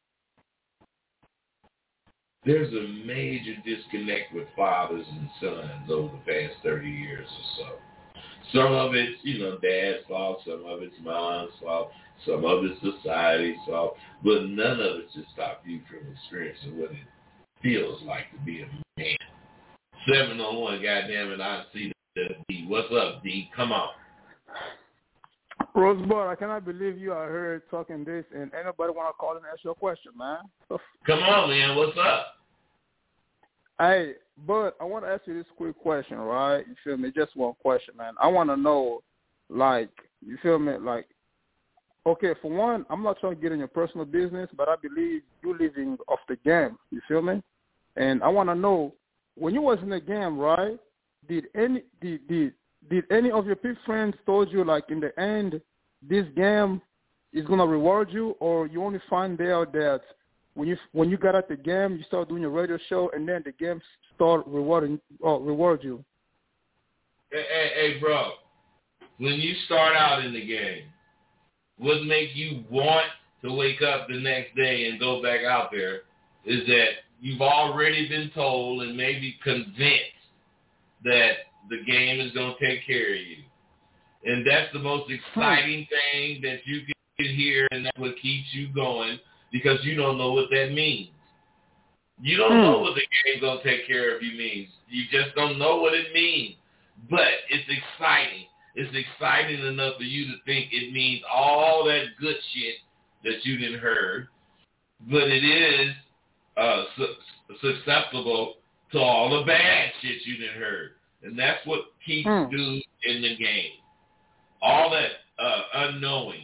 There's a major disconnect with fathers and sons over the past 30 years or so. Some of it's, dad's fault. Some of it's mom's fault. Some of it's society's fault. But none of it should stop you from experiencing what it feels like to be a man. 701, goddamn it, I see the D. What's up, D? Come on. Rosebud, I cannot believe you are here talking this, and anybody want to call and ask you a question, man. Come on, man. What's up? Hey, Bud, I want to ask you this quick question, right? You feel me? Just one question, man. I want to know, you feel me? Okay, for one, I'm not trying to get in your personal business, but I believe you're living off the game. You feel me? And I want to know, when you was in the game, right? Did any of your friends told you, in the end, this game is gonna reward you, or you only find out that when you got at the game, you start doing your radio show, and then the game start reward you? Hey, bro. When you start out in the game, what makes you want to wake up the next day and go back out there is that you've already been told and maybe convinced that the game is going to take care of you. And that's the most exciting thing that you can hear, and that's what keeps you going, because you don't know what that means. You don't know what the game going to take care of you means. You just don't know what it means. But it's exciting. It's exciting enough for you to think it means all that good shit that you didn't heard. But it is susceptible to all the bad shit you didn't heard. And that's what keeps dudes in the game. All that unknowing.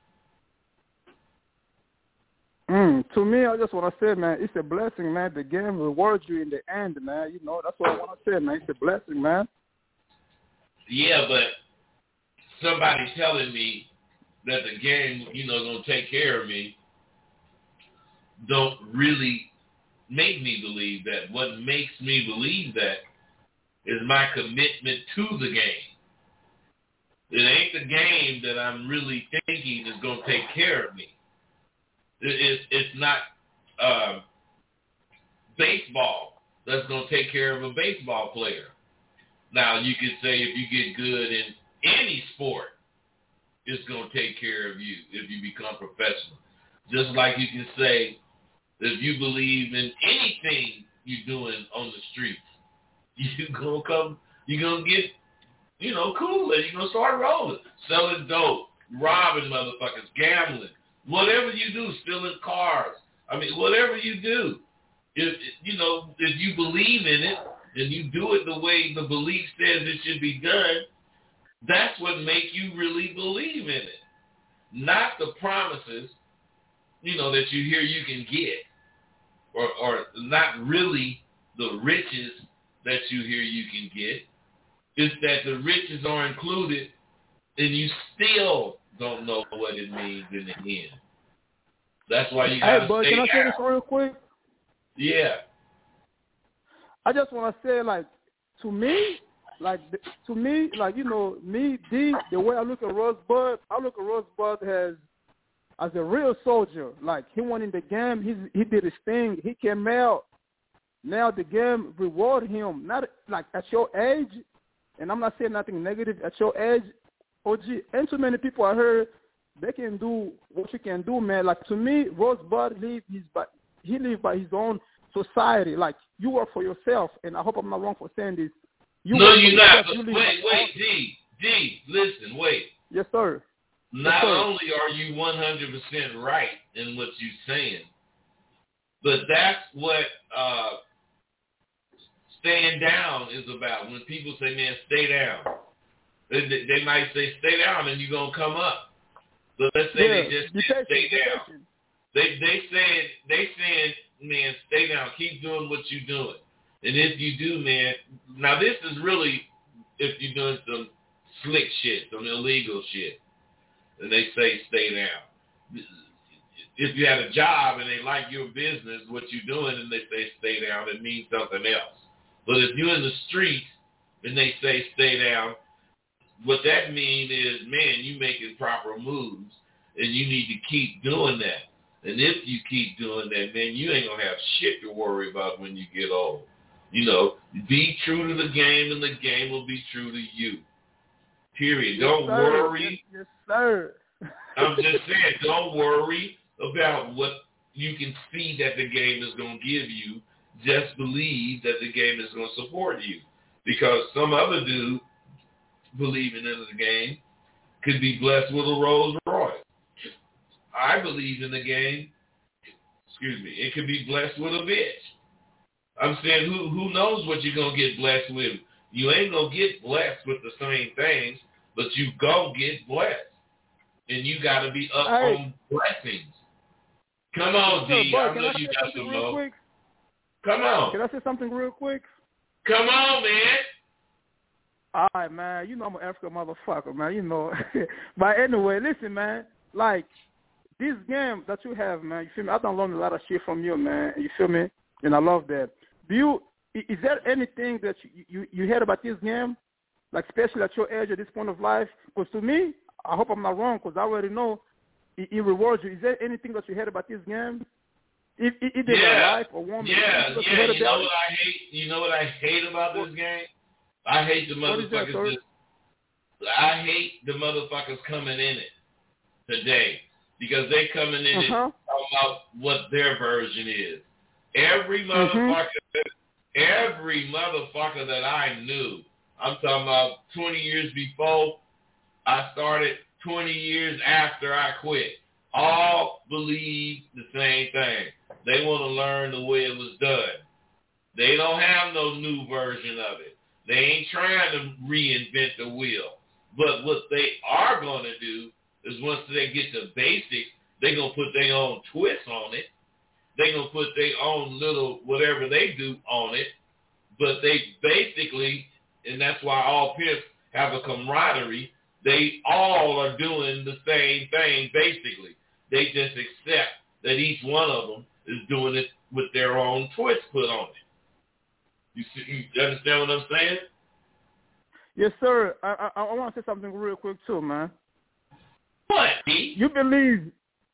To me, I just want to say, man, it's a blessing, man. The game rewards you in the end, man. That's what I want to say, man. It's a blessing, man. Yeah, but somebody telling me that the game, going to take care of me don't really make me believe that. What makes me believe that is my commitment to the game. It ain't the game that I'm really thinking is going to take care of me. It's not baseball that's going to take care of a baseball player. Now, you could say if you get good in any sport, it's going to take care of you if you become professional. Just like you can say, if you believe in anything you're doing on the streets, you're going to get, cool, and you're going to start rolling, selling dope, robbing motherfuckers, gambling, whatever you do, stealing cars. I mean, whatever you do, if you believe in it and you do it the way the belief says it should be done, that's what makes you really believe in it. Not the promises, that you hear you can get, or not really the riches that you hear you can get. It's that the riches are included and you still don't know what it means in the end. That's why you got to stay out. Hey, bud, can I say this real quick? Yeah. I just want to say, to me, me, D, the way I look at Rosebud, as a real soldier. He went in the game, he did his thing, he came out. Now the game reward him, not at your age, and I'm not saying nothing negative, at your age, OG, and too many people I heard, they can do what you can do, man. To me, Rosebud he live by his own society. You work for yourself, and I hope I'm not wrong for saying this. You're not. Wait, D, listen, wait. Yes, sir. Not only are you 100% right in what you're saying, but that's what staying down is about. When people say, man, stay down, they might say, stay down and you're going to come up. So let's say they just patient, stay down. Patient. They saying, man, stay down, keep doing what you're doing. And if you do, man, now this is really if you're doing some slick shit, some illegal shit, and they say stay down. If you had a job and they like your business, what you're doing, and they say stay down, it means something else. But if you're in the streets and they say stay down, what that means is, man, you making proper moves, and you need to keep doing that. And if you keep doing that, man, you ain't going to have shit to worry about when you get old. You know, be true to the game, and the game will be true to you. Period. Don't worry. Yes, sir. I'm just saying, don't worry about what you can see that the game is going to give you. Just believe that the game is going to support you. Because some other dude believing in the game could be blessed with a Rolls Royce. I believe in the game. It could be blessed with a bitch. I'm saying who knows what you're going to get blessed with. You ain't going to get blessed with the same things, but you going to get blessed. And you got to be up on blessings. Come on, D. I know you got some more. Come on. Can I say something real quick? Come on, man. All right, man. You know I'm an African motherfucker, man. You know. But anyway, listen, man. Like, this game that you have, man, you feel me? I done learned a lot of shit from you, man. You feel me? And I love that. Is there anything that you heard about this game, like especially at your age, at this point of life? Because to me, I hope I'm not wrong, because I already know it rewards you. Is there anything that you heard about this game? Either life or woman. Yeah. You know what I hate? You know what I hate about this game? I hate the motherfuckers. I hate the motherfuckers coming in it today, because they coming in it talking about what their version is. Every motherfucker that I knew, I'm talking about 20 years before I started, 20 years after I quit, all believe the same thing. They want to learn the way it was done. They don't have no new version of it. They ain't trying to reinvent the wheel. But what they are going to do is once they get the basics, they're going to put their own twist on it. They're going to put their own little whatever they do on it. But they basically, and that's why all pimps have a camaraderie, they all are doing the same thing basically. They just accept that each one of them is doing it with their own twist put on it. You understand what I'm saying? Yes, sir. I want to say something real quick too, man. What? You believe,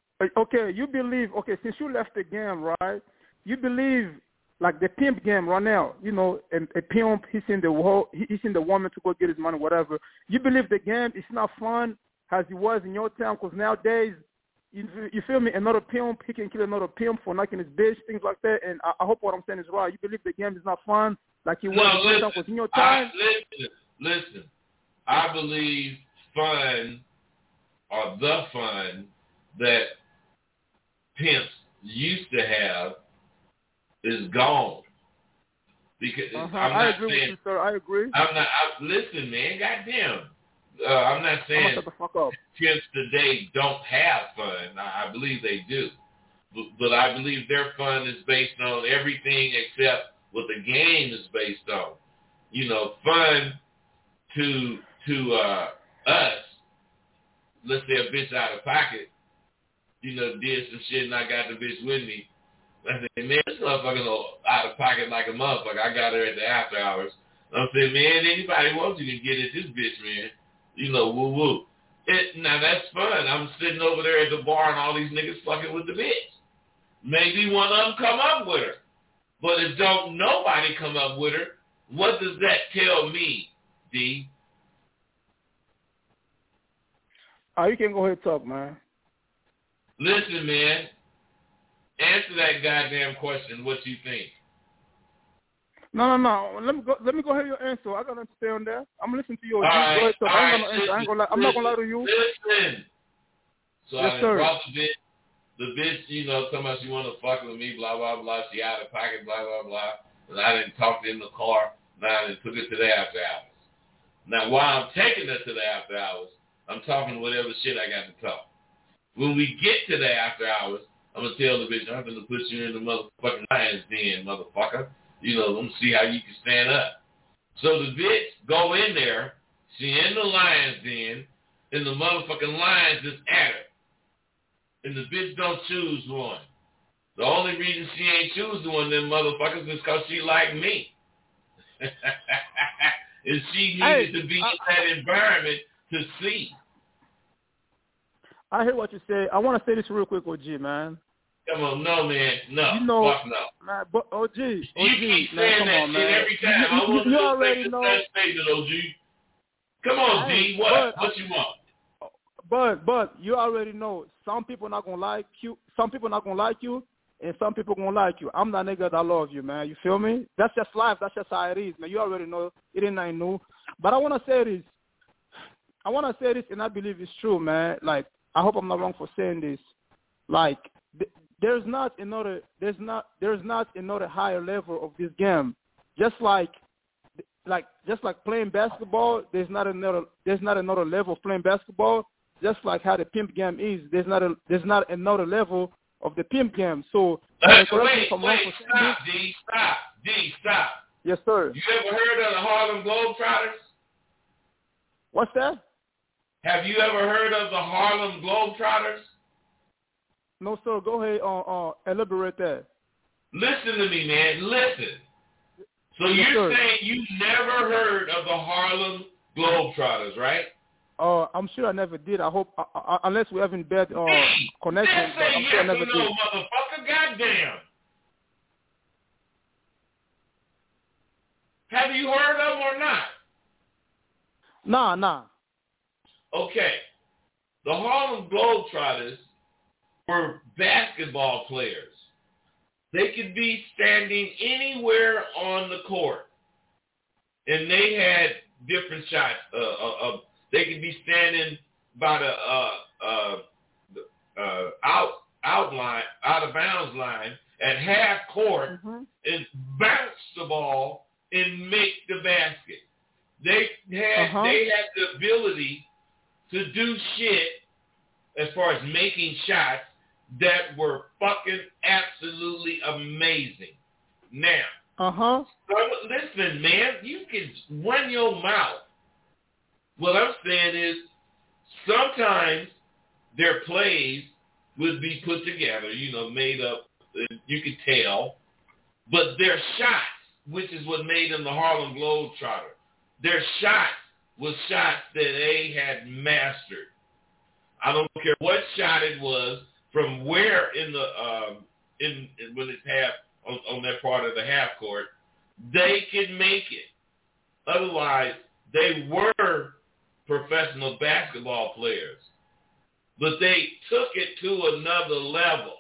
since you left the game, right, you believe like the pimp game right now, you know, and a pimp, he's in the woman to go get his money, whatever. You believe the game is not fun as it was in your time, because nowadays, you feel me, another pimp, he can kill another pimp for knocking his bitch, things like that, and I hope what I'm saying is right. You believe the game is not fun like it was in your time, because in your time... Listen, I believe fun, or the fun that pimps used to have, is gone. Because I agree with you, sir. I agree. Listen, man, goddamn. I'm not saying shut the fuck up. Pimps today don't have fun. I believe they do. But I believe their fun is based on everything except what the game is based on. You know, fun to us, let's say a bitch out of pocket, you know, did some shit and I got the bitch with me. I said, man, this motherfucker out of pocket like a motherfucker. I got her at the after hours. I'm saying, man, anybody wants you to get at this bitch, man. You know, woo-woo. Now, that's fun. I'm sitting over there at the bar and all these niggas fucking with the bitch. Maybe one of them come up with her. But if don't nobody come up with her, what does that tell me, D? You can go ahead and talk, man. Listen, man. Answer that goddamn question. What you think? No. Let me go ahead your answer. I gotta stay on there. I'm listening to you. All right, go ahead, talk. I'm not gonna lie to you. Listen. So yes, I sir. brought the bitch, you know, talking about she want to fuck with me, blah, blah, blah. She out of pocket, blah, blah, blah. And I didn't talk to her in the car. Now I didn't took it to the after hours. Now, while I'm taking her to the after hours, I'm talking whatever shit I got to talk. When we get to the after hours, I'm going to tell the bitch, I'm going to put you in the motherfucking lion's den, motherfucker. You know, let me see how you can stand up. So the bitch go in there, she in the lion's den, and the motherfucking lions is at her. And the bitch don't choose one. The only reason she ain't choosing one of them motherfuckers is because she like me. And she needed to be in that environment to see. I hear what you say. I want to say this real quick, OG, man. Come on, no, man. No. You know, fuck no. Man, but OG, You keep man, saying come that on, shit man. every time. I want you to already make know. that statement, OG. Come on, D. What? What you want? But you already know some people not gonna like you. Some people not gonna like you, and some people gonna like you. I'm that nigga that love you, man. You feel me? That's just life. That's just how it is, man. You already know it ain't nothing new. But I wanna say this, and I believe it's true, man. Like, I hope I'm not wrong for saying this. Like, there's not another higher level of this game. Just like playing basketball, there's not another level of playing basketball. Just like how the pimp game is, there's not another level of the pimp game. So Wait, stop, stop. Yes, sir. You ever heard of the Harlem Globetrotters? What's that? Have you ever heard of the Harlem Globetrotters? No, sir. Go ahead. Elaborate that. Listen to me, man. Listen. So Yes, you're sir. saying you never heard of the Harlem Globetrotters, right? I'm sure I never did. I hope, unless we haven't bad connection. Say I'm yes sure I never or no, did. motherfucker. Goddamn. Have you heard of them or not? Nah. Okay. The Harlem Globetrotters were basketball players. They could be standing anywhere on the court, and they had different shots. They could be standing by the out of bounds line at half court and bounce the ball and make the basket. They had the ability to do shit as far as making shots that were fucking absolutely amazing. Now, listen, man, you can run your mouth. What I'm saying is sometimes their plays would be put together, made up, you could tell, but their shots, which is what made them the Harlem Globetrotter, their shots was shots that they had mastered. I don't care what shot it was, from where in the when it's half on that part of the half court, they could make it. Otherwise, they were professional basketball players, but they took it to another level.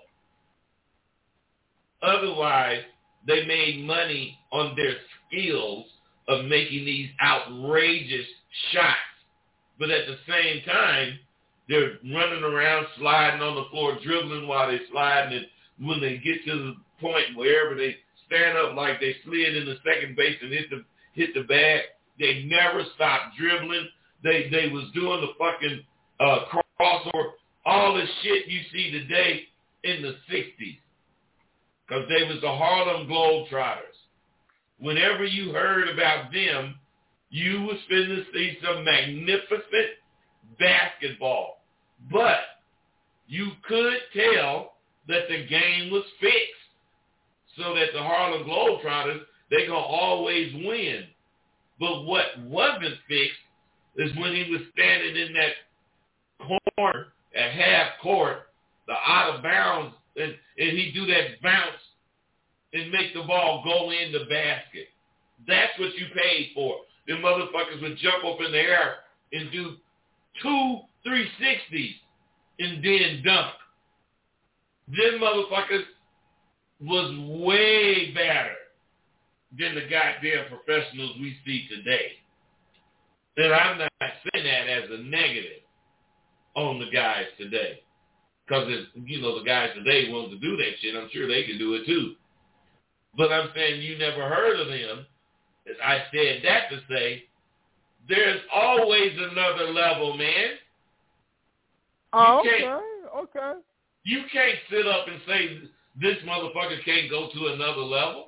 Otherwise, they made money on their skills of making these outrageous shots, but at the same time, they're running around, sliding on the floor, dribbling while they're sliding, and when they get to the point wherever they stand up like they slid in the second base and hit the bag, they never stopped dribbling. They was doing the fucking crossover, all the shit you see today in the 60s, because they was the Harlem Globetrotters. Whenever you heard about them, you was finna see some magnificent basketball. But you could tell that the game was fixed, so that the Harlem Globetrotters, they gonna always win. But what wasn't fixed is when he was standing in that corner at half court, the out of bounds, and he do that bounce and make the ball go in the basket. That's what you paid for. Them motherfuckers would jump up in the air and do 2 360s and then dunk. Them motherfuckers was way better than the goddamn professionals we see today. And I'm not saying that as a negative on the guys today. Because, the guys today want to do that shit. I'm sure they can do it too. But I'm saying you never heard of them. I said that to say there's always another level, man. Okay. You can't sit up and say this motherfucker can't go to another level.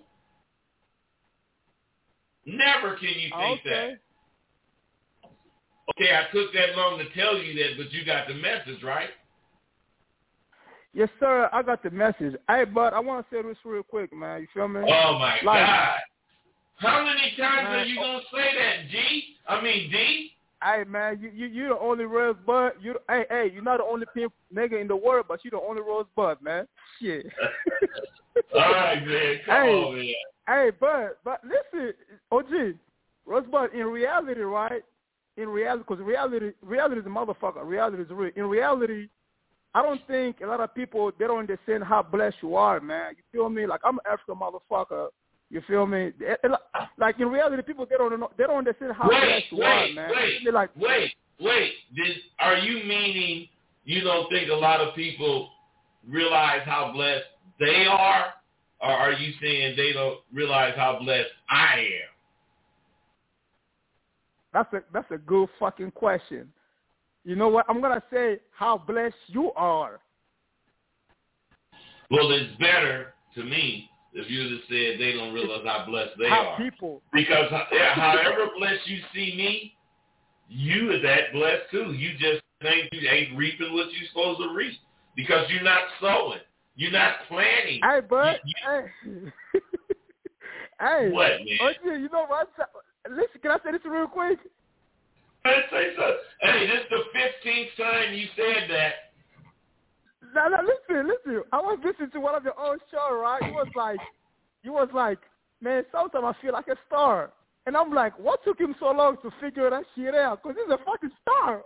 Never can you think that. Okay, I took that long to tell you that, but you got the message, right? Yes, sir. I got the message. Hey, bud, I want to say this real quick, man. You feel me? Oh, my God. How many times are you going to say that, D? Hey, man, you the only Rosebud. Hey, you're not the only pimp nigga in the world, but you the only Rosebud, man. Shit. All right, man. Come on, man. Hey, but listen, OG, Rosebud, in reality, right? In reality, because reality is a motherfucker. Reality is real. In reality, I don't think a lot of people, they don't understand how blessed you are, man. You feel me? Like, I'm an African motherfucker. You feel me? Like, in reality, people, they don't understand how blessed you are, man. Are you meaning you don't think a lot of people realize how blessed they are? Or are you saying they don't realize how blessed I am? That's a good fucking question. You know what? I'm going to say how blessed you are. Well, it's better to me if you just said they don't realize how blessed they are. People. Because however blessed you see me, you are that blessed too. You just ain't reaping what you're supposed to reap because you're not sowing. You're not planting. Hey, bud. Hey. What, man? Okay, you know what? Listen, can I say this real quick? Let's say so. Hey, this is the 15th time you said that. Now, listen. I was listening to one of your own show, right? You was like, man, sometimes I feel like a star. And I'm like, what took him so long to figure that shit out? Because he's a fucking star.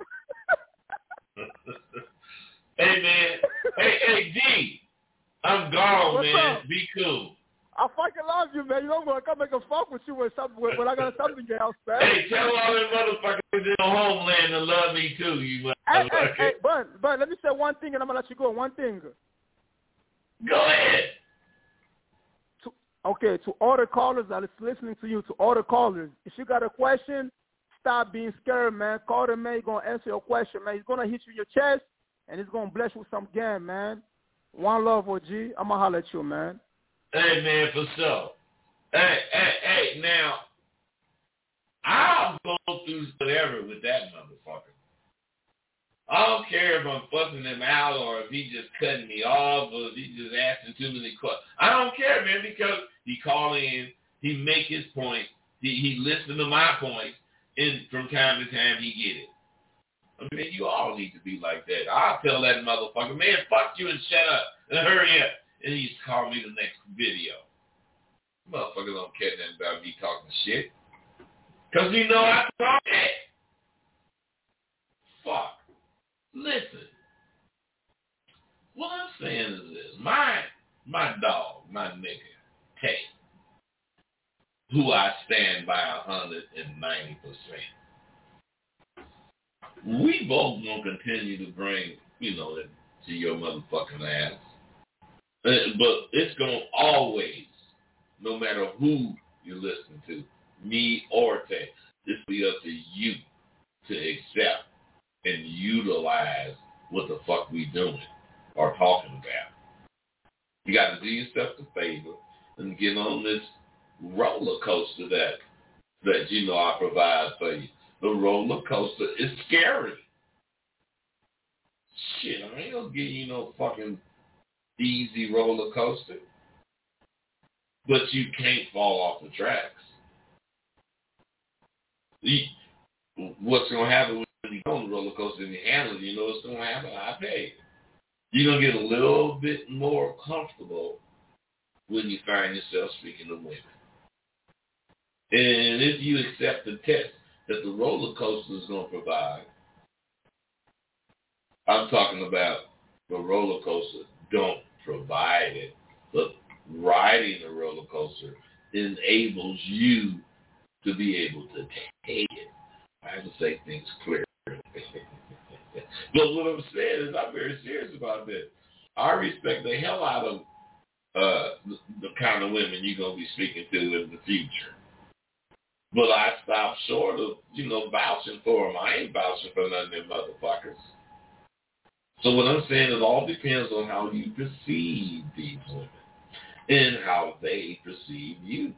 Hey, man. Hey, D. I'm gone, What's man. up? Be cool. I fucking love you, man. You know, I'm going to come make a fuck with you when I got something else, man. Hey, tell all them motherfuckers in the homeland to love me, too, you motherfucker. Hey, but let me say one thing, and I'm going to let you go. One thing. Go ahead. To all the callers that is listening to you, to all the callers, if you got a question, stop being scared, man. Call the man. He's going to answer your question, man. He's going to hit you in your chest, and he's going to bless you with some game, man. One love, OG. I'm going to holler at you, man. Hey, man, for sure. Hey, now, I'll go through whatever with that motherfucker. I don't care if I'm fussing him out or if he just cutting me off or if he just asking too many questions. I don't care, man, because he call in, he make his point, he listen to my points, and from time to time he get it. I mean, you all need to be like that. I'll tell that motherfucker, man, fuck you and shut up and hurry up. And he just call me the next video. Motherfucker don't care nothing about me talking shit. Because you know I talk it. Fuck. Listen. What I'm saying is this. My dog, my nigga, K, who I stand by 190%. We both gonna continue to bring, it to your motherfucking ass. But it's going to always, no matter who you're listening to, me or Ted, it's be up to you to accept and utilize what the fuck we doing or talking about. You got to do yourself a favor and get on this roller coaster that I provide for you. The roller coaster is scary. Shit, I ain't going to give you no fucking easy roller coaster, but you can't fall off the tracks. What's going to happen when you go on the roller coaster and you handle it, you know what's going to happen? I pay. You're going to get a little bit more comfortable when you find yourself speaking to women. And if you accept the test that the roller coaster is going to provide, I'm talking about the roller coaster don't provide it, but riding the roller coaster enables you to be able to take it. I have to say things clear. But what I'm saying is I'm very serious about this. I respect the hell out of the kind of women you're going to be speaking to in the future. But I stop short of, vouching for them. I ain't vouching for none of them motherfuckers. So what I'm saying, it all depends on how you perceive these women and how they perceive you.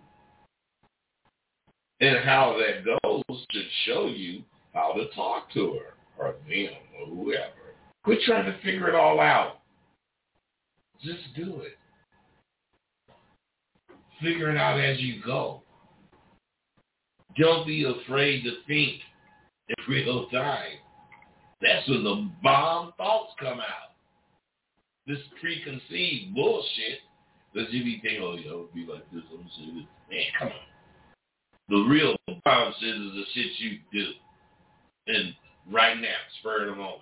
And how that goes should show you how to talk to her or them or whoever. Quit trying to figure it all out. Just do it. Figure it out as you go. Don't be afraid to think in real time. That's when the bomb thoughts come out. This preconceived bullshit that you be thinking, oh, yeah, it'll be like this, I'm saying this. Man, come on. The real bomb shit is the shit you do. And right now, spur of the moment.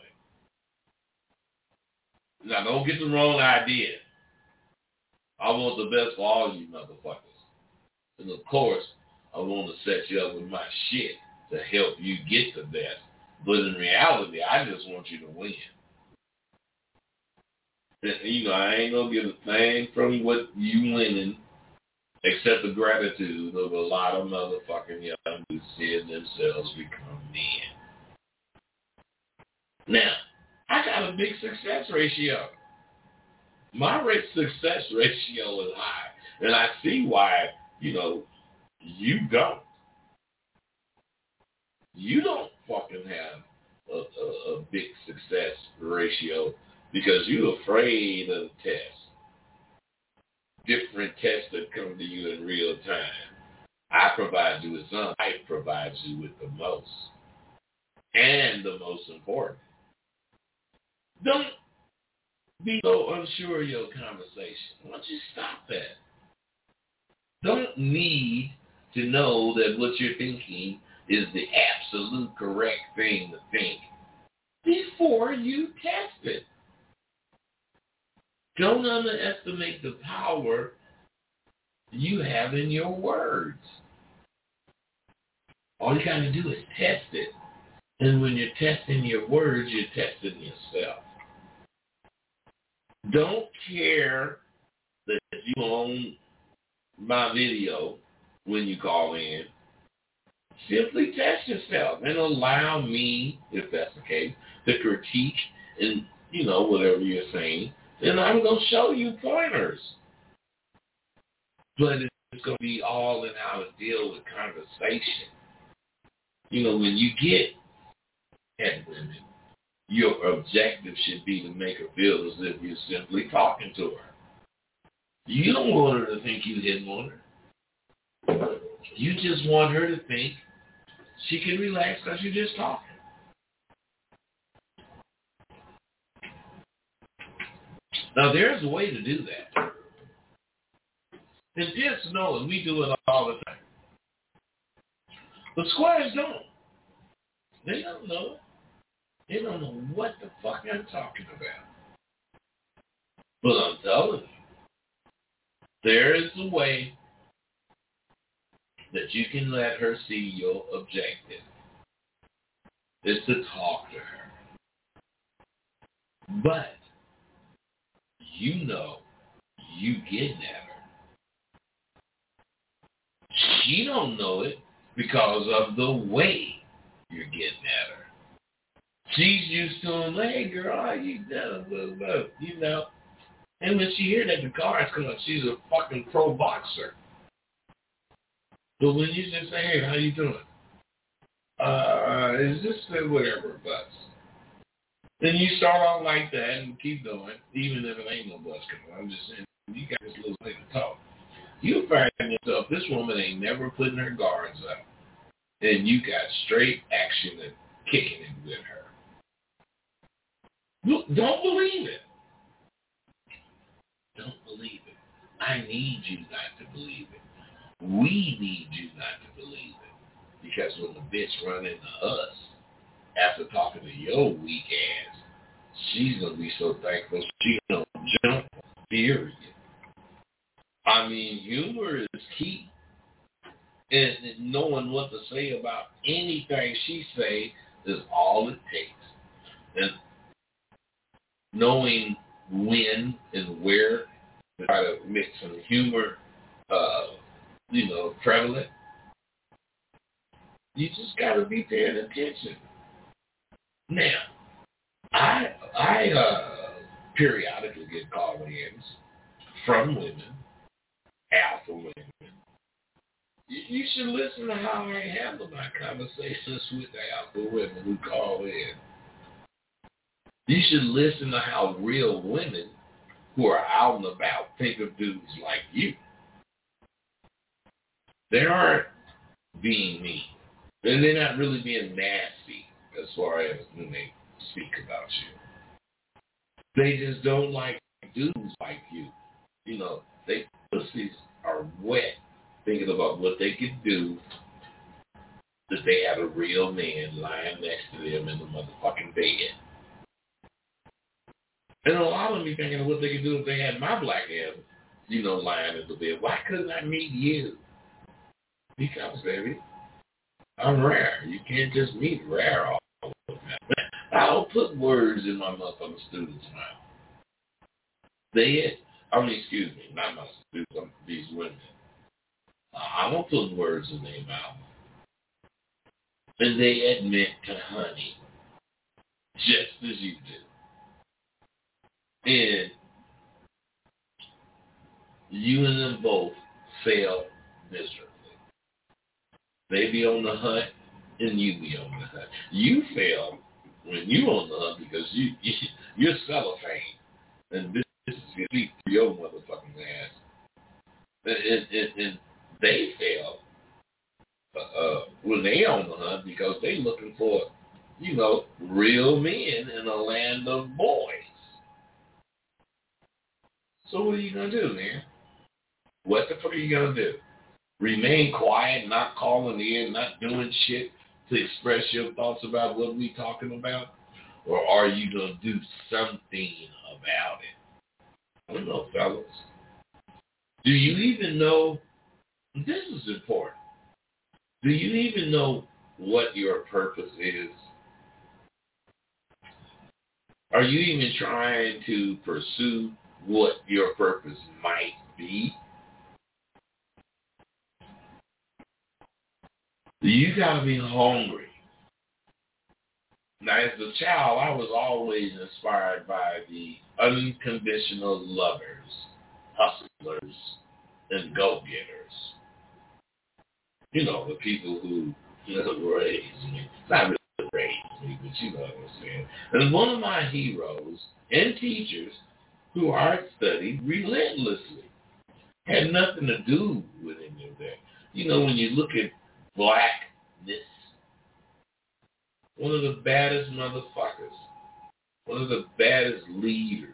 Now, don't get the wrong idea. I want the best for all you motherfuckers. And of course, I want to set you up with my shit to help you get the best. But in reality, I just want you to win. And, you know, I ain't going to get a thing from what you winning except the gratitude of a lot of motherfucking young who seeing themselves become men. Now, I got a big success ratio. My success ratio is high. And I see why, you know, you don't. You don't fucking have a big success ratio because you're afraid of the test. Different tests that come to you in real time. I provide you with some. I provide you with the most. And the most important. Don't be so unsure of your conversation. Why don't you stop that? Don't need to know that what you're thinking is the absolute correct thing to think before you test it. Don't underestimate the power you have in your words. All you got to do is test it. And when you're testing your words, you're testing yourself. Don't care that you own my video when you call in. Simply test yourself and allow me, if that's the case, to critique and, you know, whatever you're saying. Then I'm going to show you pointers. But it's going to be all in how to deal with conversation. You know, when you get at women, your objective should be to make her feel as if you're simply talking to her. You don't want her to think you hitting on her. You just want her to think she can relax because you're just talking. Now, there's a way to do that. And just know it. We do it all the time. But squares don't. They don't know it. They don't know what the fuck I'm talking about. But I'm telling you, there is a way that you can let her see your objective. It's to talk to her. But you know you getting at her. She don't know it because of the way you're getting at her. She's used to him, hey girl, how you doing? You know. And when she hears that the car's coming, she's a fucking pro boxer. But when you just say, hey, how you doing? Is this whatever bus? Then you start off like that and keep going, even if it ain't no bus coming. I'm just saying, you got this little thing to talk. You find yourself, this woman ain't never putting her guards up. And you got straight action and kicking it with her. Look, don't believe it. Don't believe it. I need you not to believe it. We need you not to believe it. Because when the bitch run into us, after talking to your weak ass, she's going to be so thankful she don't jump, period. I mean, humor is key. And knowing what to say about anything she say is all it takes. And knowing when and where to try to mix some humor, prevalent. You just got to be paying attention. Now, I periodically get call-ins from women, alpha women. You should listen to how I handle my conversations with the alpha women who call in. You should listen to how real women who are out and about think of dudes like you. They aren't being mean. And they're not really being nasty as far as when they speak about you. They just don't like dudes like you. You know, they pussies are wet thinking about what they could do if they had a real man lying next to them in the motherfucking bed. And a lot of them be thinking of what they could do if they had my black ass, you know, lying in the bed. Why couldn't I meet you? Because, baby, I'm rare. You can't just meet rare all the time. I don't put words in my motherfucking students' mouth. Excuse me, not my students, these women. I don't put words in their mouth. And they admit to honey, just as you do. And you and them both fail miserably. They be on the hunt, and you be on the hunt. You fail when you on the hunt because you're cellophane, and this is going to be for your motherfucking ass. And they fail when they on the hunt because they looking for, you know, real men in a land of boys. So what are you going to do, man? What the fuck are you going to do? Remain quiet, not calling in, not doing shit to express your thoughts about what we talking about? Or are you going to do something about it? I don't know, fellas. Do you even know, this is important, do you even know what your purpose is? Are you even trying to pursue what your purpose might be? You got to be hungry. Now, as a child, I was always inspired by the unconditional lovers, hustlers, and go-getters. You know, the people who raised me. Not really raised me, but you know what I'm saying. And one of my heroes and teachers who I studied relentlessly had nothing to do with any of that. You know, when you look at blackness, one of the baddest motherfuckers, one of the baddest leaders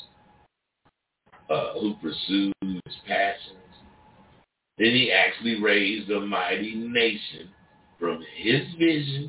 who pursued his passions. Then he actually raised a mighty nation from his vision,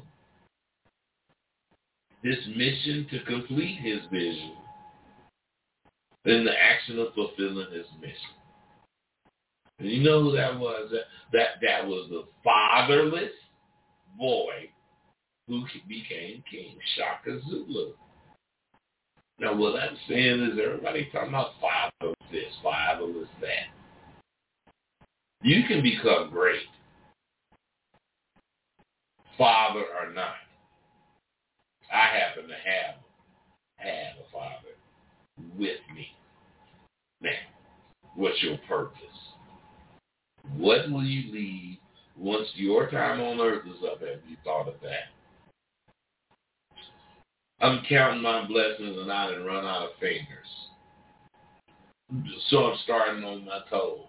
his mission to complete his vision, then the action of fulfilling his mission. And you know who that was? That was the fatherless boy who became king, Shaka Zulu. Now, what I'm saying is everybody talking about fatherless this, fatherless that. You can become great, father or not. I happen to have a father with me. Now, what's your purpose? What will you leave once your time on earth is up? Have you thought of that? I'm counting my blessings and I done run out of fingers. So I'm starting on my toes.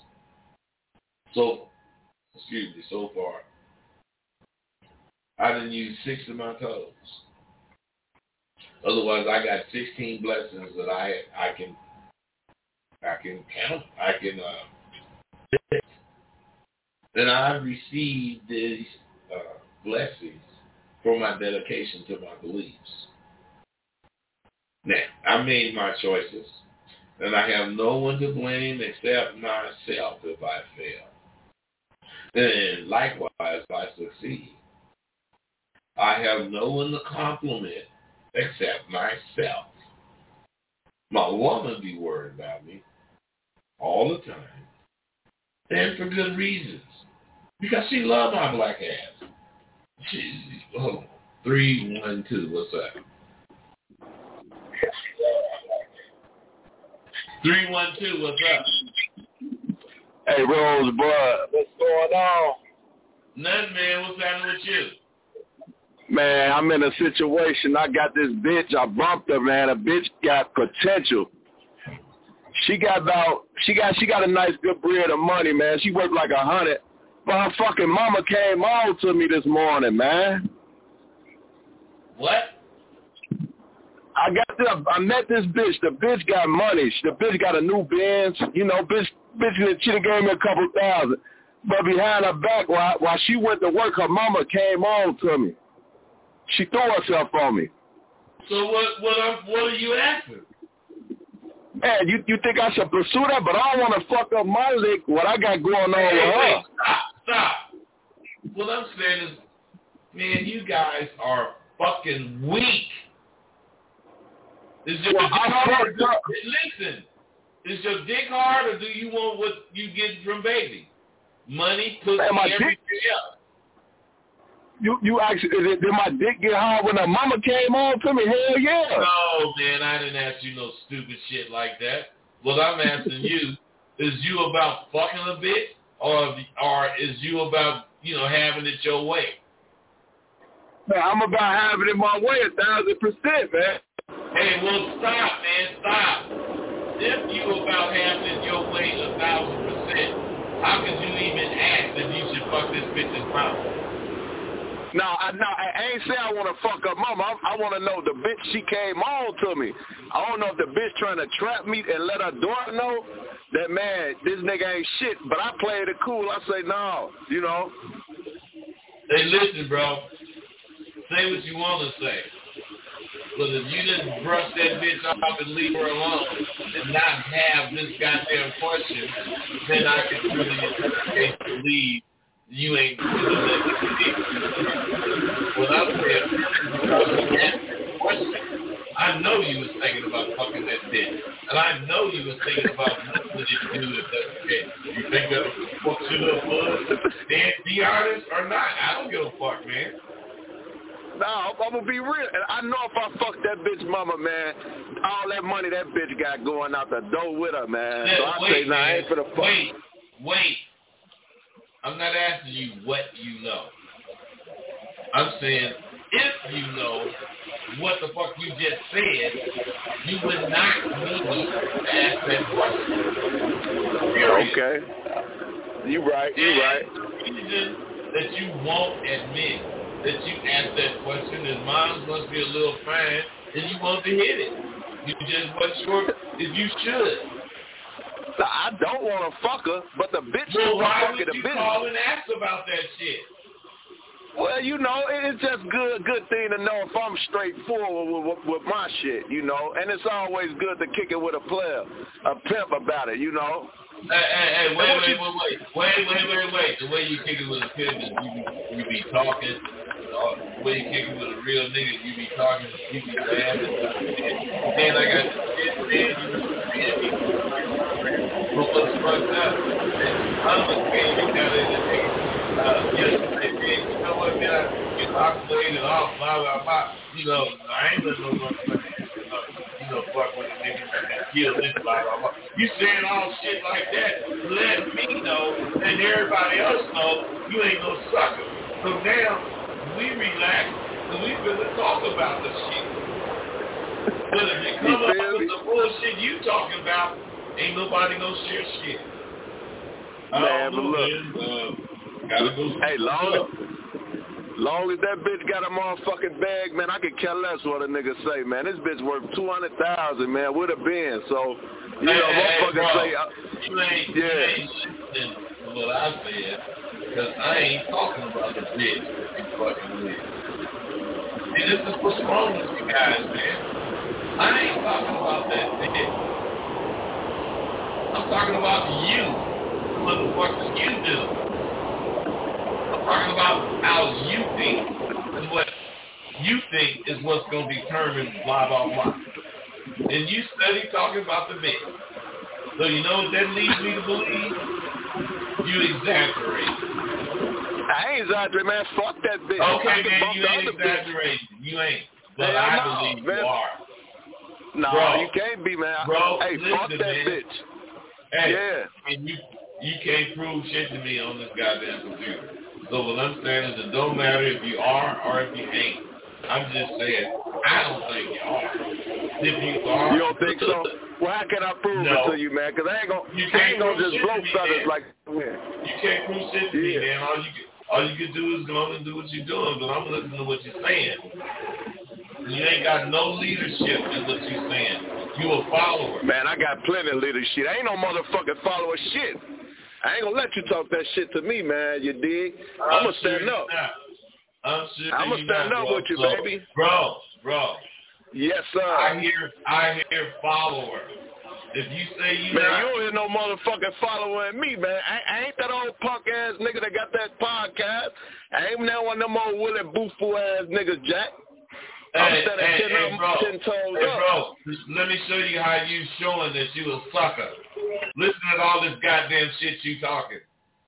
So far, I didn't use 6 of my toes. Otherwise, I got 16 blessings that I can count. I can and I've received these blessings for my dedication to my beliefs. Now, I made my choices, and I have no one to blame except myself if I fail. And likewise, if I succeed, I have no one to compliment except myself. My woman be worried about me all the time, and for good reasons, because she loves my black ass. 312, what's that? 312, what's up? Hey, Rosebud, what's going on? Nothing, man. What's happening with you? Man, I'm in a situation. I got this bitch. I bumped her, man. A bitch got potential. She got a nice good bread of money, man. She worked like 100. But her fucking mama came on to me this morning, man. What? I met this bitch. The bitch got money. The bitch got a new Benz. You know, bitch, she done gave me a couple thousand. But behind her back, while she went to work, her mama came on to me. She threw herself on me. So what are you asking? Man, you think I should pursue that? But I don't want to fuck up my lick, what I got going on with her. Stop. What I'm saying is, man, you guys are fucking weak. Is your dick hard? Listen, is your dick hard, or do you want what you get from baby? Money, pussy, everything else. You actually, did my dick get hard when her mama came on to me? Hell yeah. No, man, I didn't ask you no stupid shit like that. What I'm asking you, is you about fucking a bitch, or is you about, having it your way? Man, I'm about having it my way 1,000%, man. Hey, well, stop, man, stop. If you about having it your way 1,000%, how could you even ask if you should fuck this bitch's mouth? No, I ain't say I want to fuck her mama. I want to know the bitch she came on to me. I don't know if the bitch trying to trap me and let her daughter know that, man, this nigga ain't shit. But I played it cool. I say, no, Hey, listen, bro. Say what you want to say. But if you didn't brush that bitch off and leave her alone and not have this goddamn question, then I could really believe you ain't going to let me be. What I'm saying, because you asked the question, I know you was thinking about fucking that bitch. And I know you was thinking about what did you do if that's the case. You think that'll fuck shit up, bud? Dan, be honest or not. I don't give a fuck, man. No, I'm going to be real. And I know if I fuck that bitch mama, man, all that money that bitch got going out the door with her, man. So I say, nah, I ain't for the fuck. Wait. I'm not asking you what you know. I'm saying if you know what the fuck you just said, you would not need to ask that question. Period. Okay. You right. The reason that you won't admit that you asked that question is mine must be a little fine and you want to hit it. You just wasn't sure if you should. I don't want to fuck her, but the bitch well, why would you call and ask about that shit? Well, it's just good thing to know if I'm straightforward with my shit, and it's always good to kick it with a player, a pimp about it, Hey, wait. The way you kick it with a pimp is you be talking. The way you kick it with a real nigga, you be talking, you be laughing. And I got this shit, but what's fucked up? I'm a kid that got in the nigga yesterday, man. You know what, man? I played it off, blah, blah, blah. I ain't letting no motherfucker, fuck with a nigga and kill this, blah, blah, blah. You saying all shit like that, let me know, and everybody else know you ain't no sucker. So now, we relax, and we really talk about the shit. But if you come up with the bullshit you talking about, ain't nobody gonna share shit. Man, but look, gotta go. Hey, long as that bitch got a motherfucking bag, man, I could care less what a nigga say, man. This bitch worth $200,000, man, with a Benz. So, motherfuckers say, you ain't listening to what I said, because I ain't talking about the bitch that you fucking with. See, this is what's wrong with you guys, man. I ain't talking about that bitch. I'm talking about you. What the fuck do you do? I'm talking about how you think and what you think is what's going to determine blah, blah, blah. And you study talking about the bitch. So you know what that leads me to believe? You exaggerate. I ain't exaggerating, man. Fuck that bitch. Okay, man, you ain't exaggerating. You ain't. But I believe you are. No, bro, you can't be, man. Bro, hey, listen, fuck that man. bitch. Hey, yeah. And you can't prove shit to me on this goddamn computer. So what I'm saying is it don't matter if you are or if you ain't. I'm just saying, I don't think you are. If you are... You don't think so? Well, how can I prove it to you, man? Because I ain't gonna just blow feathers like that. You can't prove shit to me, man. All you can do is go on and do what you're doing, but I'm listening to what you're saying. You ain't got no leadership in what you're saying. You a follower. Man, I got plenty of leadership. I ain't no motherfucking follower shit. I ain't gonna let you talk that shit to me, man, you dig? I'm gonna stand up. I'm gonna stand up with you, baby. Bro. Yes, sir. I hear follower. If you say you man, you don't hear no motherfucking follower in me, man. I ain't that old punk ass nigga that got that podcast. I ain't that one of them old Willie Boofoo ass niggas, Jack. I'm standing 10 toes up. Bro, let me show you how you showing that you a sucker. Listen to all this goddamn shit you talking.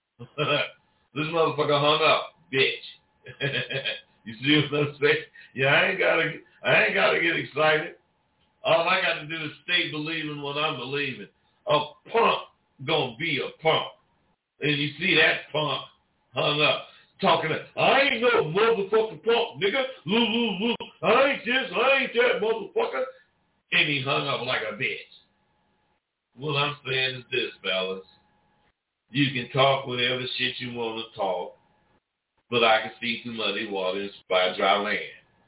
This motherfucker hung up, bitch. You see what I'm saying? Yeah, I ain't gotta get excited. All I got to do is stay believing what I'm believing. A punk gonna be a punk. And you see that punk hung up. Talking to, I ain't no motherfucking punk, nigga. I ain't this, I ain't that motherfucker. And he hung up like a bitch. What I'm saying is this, fellas. You can talk whatever shit you want to talk, but I can see through muddy waters by dry land.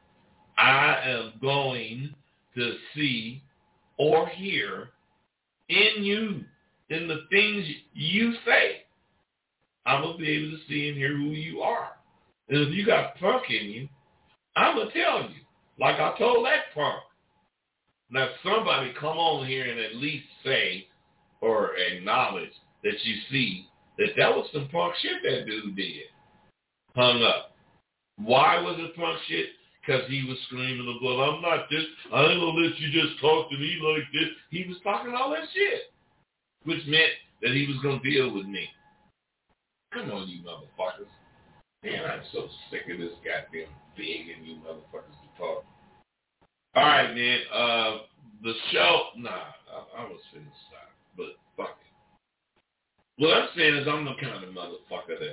I am going to see or hear in you, in the things you say. I'm going to be able to see and hear who you are. And if you got punk in you, I'm going to tell you, like I told that punk. Now, somebody come on here and at least say or acknowledge that you see that was some punk shit that dude did. Hung up. Why was it punk shit? Because he was screaming about, I'm not this, I ain't going to let you just talk to me like this. He was talking all that shit, which meant that he was going to deal with me. Come on, you motherfuckers. Man, I'm so sick of this goddamn begging you motherfuckers to talk. All right, man. The show, I was finna stop, but fuck it. What I'm saying is I'm the kind of motherfucker that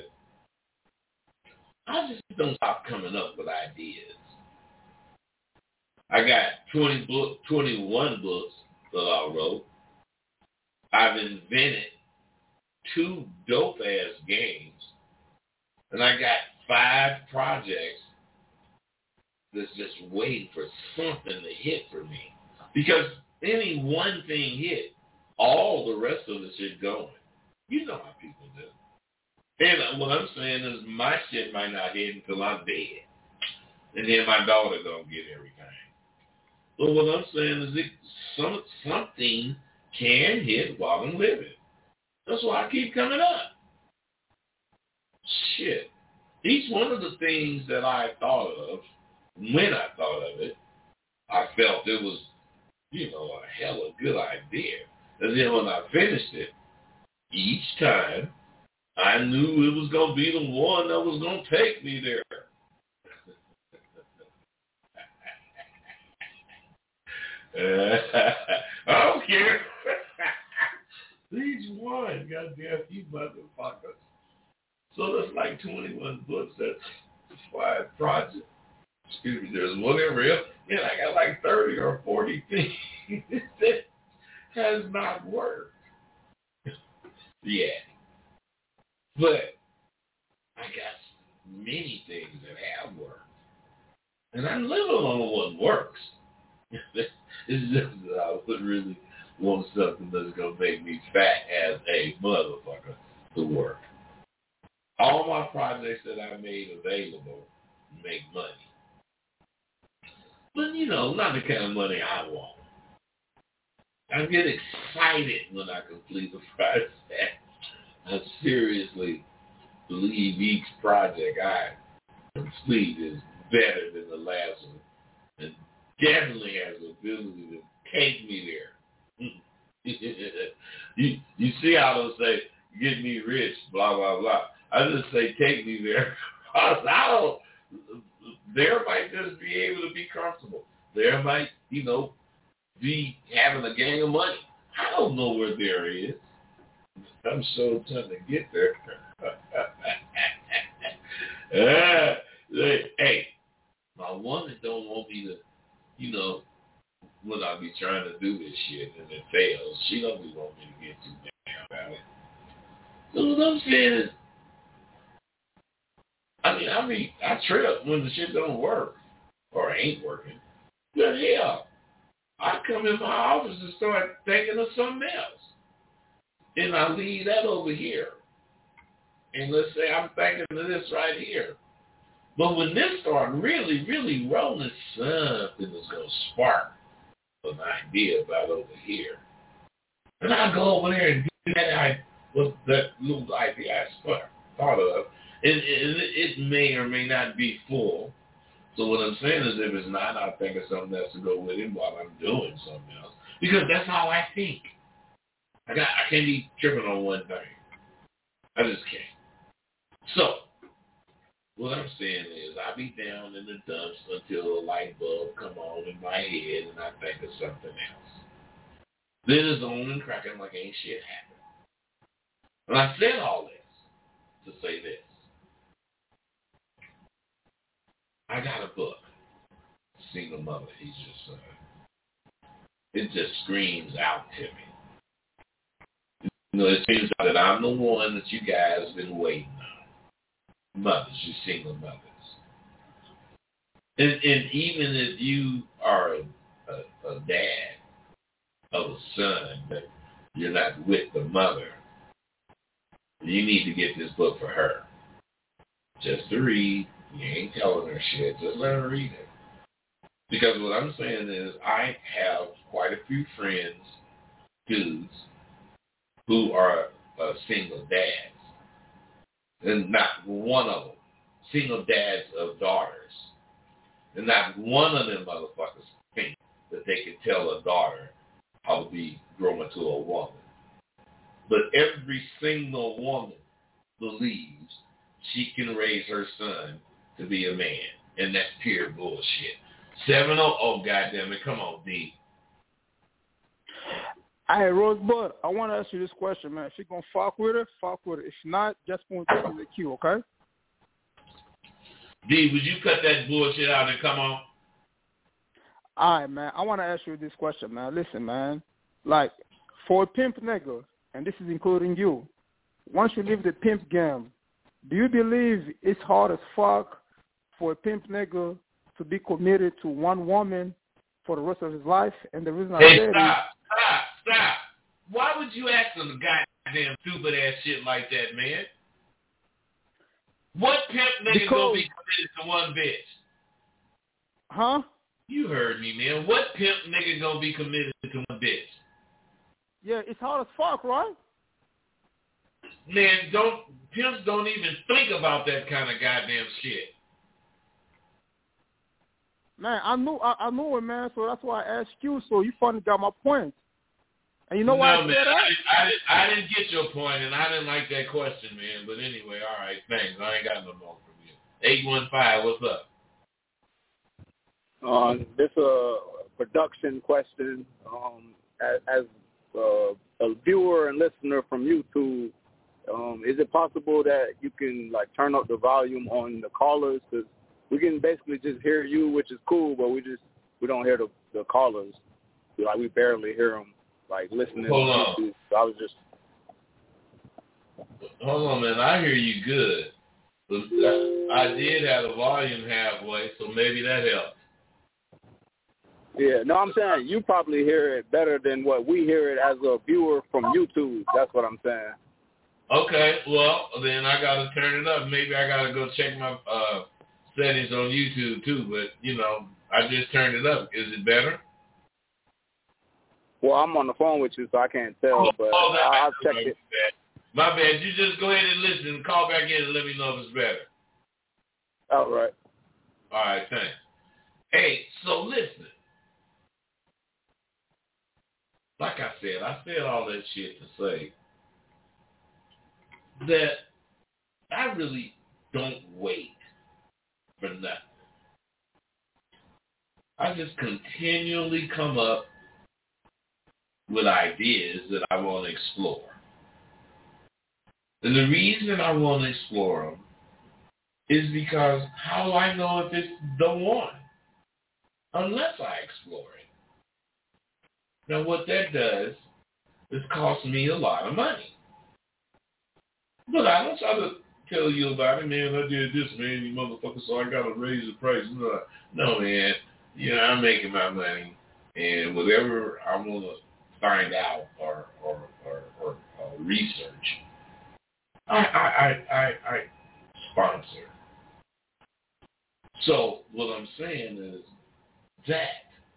I just don't stop coming up with ideas. I got 21 books that I wrote. I've invented 2 dope-ass games. And I got 5 projects that's just waiting for something to hit for me. Because any one thing hit, all the rest of the shit going. You know how people do. And what I'm saying is my shit might not hit until I'm dead. And then my daughter don't get everything. But what I'm saying is something can hit while I'm living. That's why I keep coming up. Shit. Each one of the things that I thought of, when I thought of it, I felt it was, a hella good idea. And then when I finished it, each time, I knew it was going to be the one that was going to take me there. I don't care. Each one, goddamn you motherfuckers. So that's like 21 books. That's 5 projects. Excuse me, there's whatever else. Man, I got like 30 or 40 things that has not worked yet. But I got many things that have worked. And I'm living on what works. It's just that I would really want something that's going to make me fat as a motherfucker to work. All my projects that I made available make money. But, not the kind of money I want. I get excited when I complete a project. I seriously believe each project I complete is better than the last one and definitely has the ability to take me there. You see how they'll say, get me rich, blah, blah, blah. I just say, take me there. There might just be able to be comfortable. There might, be having a gang of money. I don't know where there is. I'm so trying to get there. Hey, my woman don't want me to, when I be trying to do this shit and it fails, she don't be want me to get too damn about it. So what I'm saying is, I trip when the shit don't work or ain't working. But hell, I come in my office and start thinking of something else. And I leave that over here. And let's say I'm thinking of this right here. But when this starts really, really rolling, something is going to spark an idea about over here. And I go over there and do that little idea I thought of. And it may or may not be full. So what I'm saying is if it's not, I'll think of something else to go with it while I'm doing something else. Because that's how I think. I can't be tripping on one thing. I just can't. So, what I'm saying is I be down in the dumps until a light bulb come on in my head and I think of something else. Then it's on and cracking like ain't shit happened. And I said all this to say this. I got a book, Single Mother, He's Your Son. It just screams out to me. It seems that I'm the one that you guys have been waiting on. Mothers, you single mothers. And even if you are a dad of a son, but you're not with the mother, you need to get this book for her. Just to read. You ain't telling her shit. Just let her read it. Because what I'm saying is I have quite a few friends, dudes, who are single dads. And not one of them. Single dads of daughters. And not one of them motherfuckers think that they can tell a daughter how to be grown into a woman. But every single woman believes she can raise her son to be a man. And that's pure bullshit. 7-0, oh goddamn it, come on, D. Hey, Rosebud, I want to ask you this question, man. If you're going to fuck with her, fuck with her. If not, just point it in the queue, okay? D, would you cut that bullshit out and come on? All right, man. I want to ask you this question, man. Listen, man. Like, for a pimp nigga, and this is including you, once you leave the pimp game, do you believe it's hard as fuck for a pimp nigga to be committed to one woman for the rest of his life? And the reason I said Stop. Why would you ask some goddamn stupid ass shit like that, man? What pimp nigga gonna be committed to one bitch? Huh? You heard me, man. What pimp nigga gonna be committed to one bitch? Yeah, it's hard as fuck, right? Man, pimps don't even think about that kind of goddamn shit. Man, I knew it, man. So that's why I asked you. So you finally got my point. And you know why I said that? I didn't get your point, and I didn't like that question, man. But anyway, all right, thanks. I ain't got no more from you. 815, what's up? This production question. As a viewer and listener from YouTube, is it possible that you can turn up the volume on the callers? Because we can basically just hear you, which is cool, but we don't hear the callers. We barely hear them. Listening. Hold on. To YouTube. So I was just. Hold on, man. I hear you good. But I did have the volume halfway, so maybe that helped. Yeah, no, I'm saying you probably hear it better than what we hear it as a viewer from YouTube. That's what I'm saying. Okay, well, then I got to turn it up. Maybe I got to go check my settings on YouTube, too. But, I just turned it up. Is it better? Well, I'm on the phone with you, so I can't tell, but I'll check it. My bad. You just go ahead and listen and call back in and let me know if it's better. All right. All right, thanks. Hey, so listen. Like I said all that shit to say that I really don't wait for nothing. I just continually come up with ideas that I want to explore. And the reason I want to explore them is because how do I know if it's the one? Unless I explore it. Now what that does is cost me a lot of money. But I don't try to tell you about it, man. I did this, man, you motherfucker, so I got to raise the price. No, man. You know, I'm making my money. And whatever I want to find out or research, I sponsor. So what I'm saying is that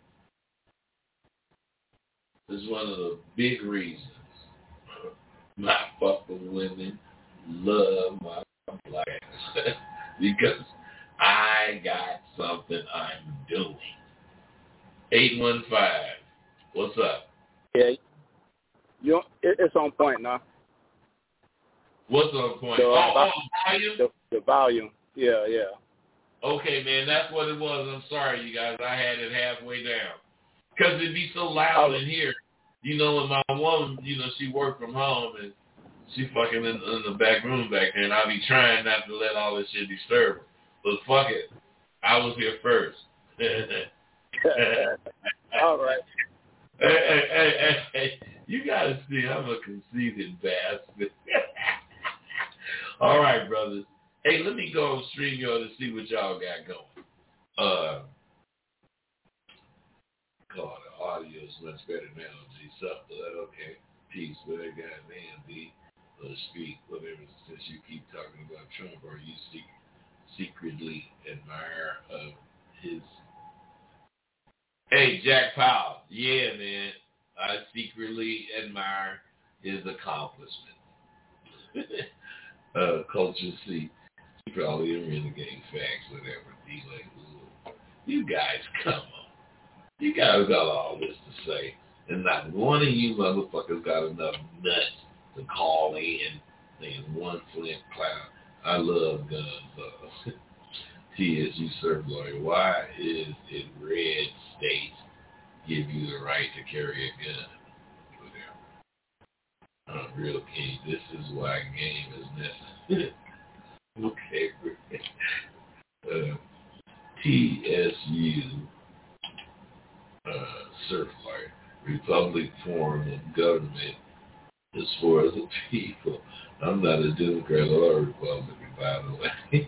is one of the big reasons my fucking women love my black because I got something I'm doing. 815, what's up? Yeah, it's on point now. What's on point? Volume? The volume. Yeah. Okay, man, that's what it was. I'm sorry, you guys. I had it halfway down. Because it'd be so loud in here. You know, when my woman, you know, she worked from home and she fucking in the back room back there, and I be trying not to let all this shit disturb her. But fuck it. I was here first. All right. Hey, you gotta see, I'm a conceited bastard. All right, brothers. Hey, let me go on StreamYard to see what y'all got going. God, the audio is much better now. G, something like, okay, peace, but that goddamn B, speak, whatever, since you keep talking about Trump, or you secretly admire of his. Hey, Jack Powell. Yeah, man. I secretly admire his accomplishment. Culture C. He probably a renegade facts, whatever. D like, ooh. You guys, come on. You guys got all this to say. And not one of you motherfuckers got enough nuts to call in saying one flint cloud. I love guns. TSU serve lawyer. Why is it red states give you the right to carry a gun? Real king. This is why game is necessary. Okay. TSU surf lawyer. Republic form of government is for the people. I'm not a Democrat or a Republican, by the way.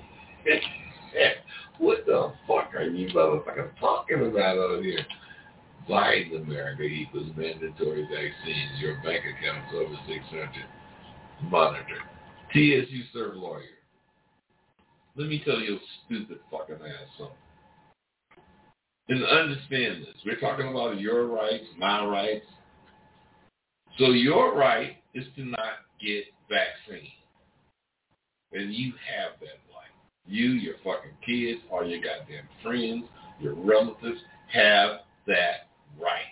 What the fuck are you motherfuckers talking about out here? Biden America equals mandatory vaccines. Your bank account's over 600. Monitor. TSU serve lawyer. Let me tell you a stupid fucking ass something. And understand this. We're talking about your rights, my rights. So your right is to not get vaccine. And you have that right. You, your fucking kids, all your goddamn friends, your relatives have that right.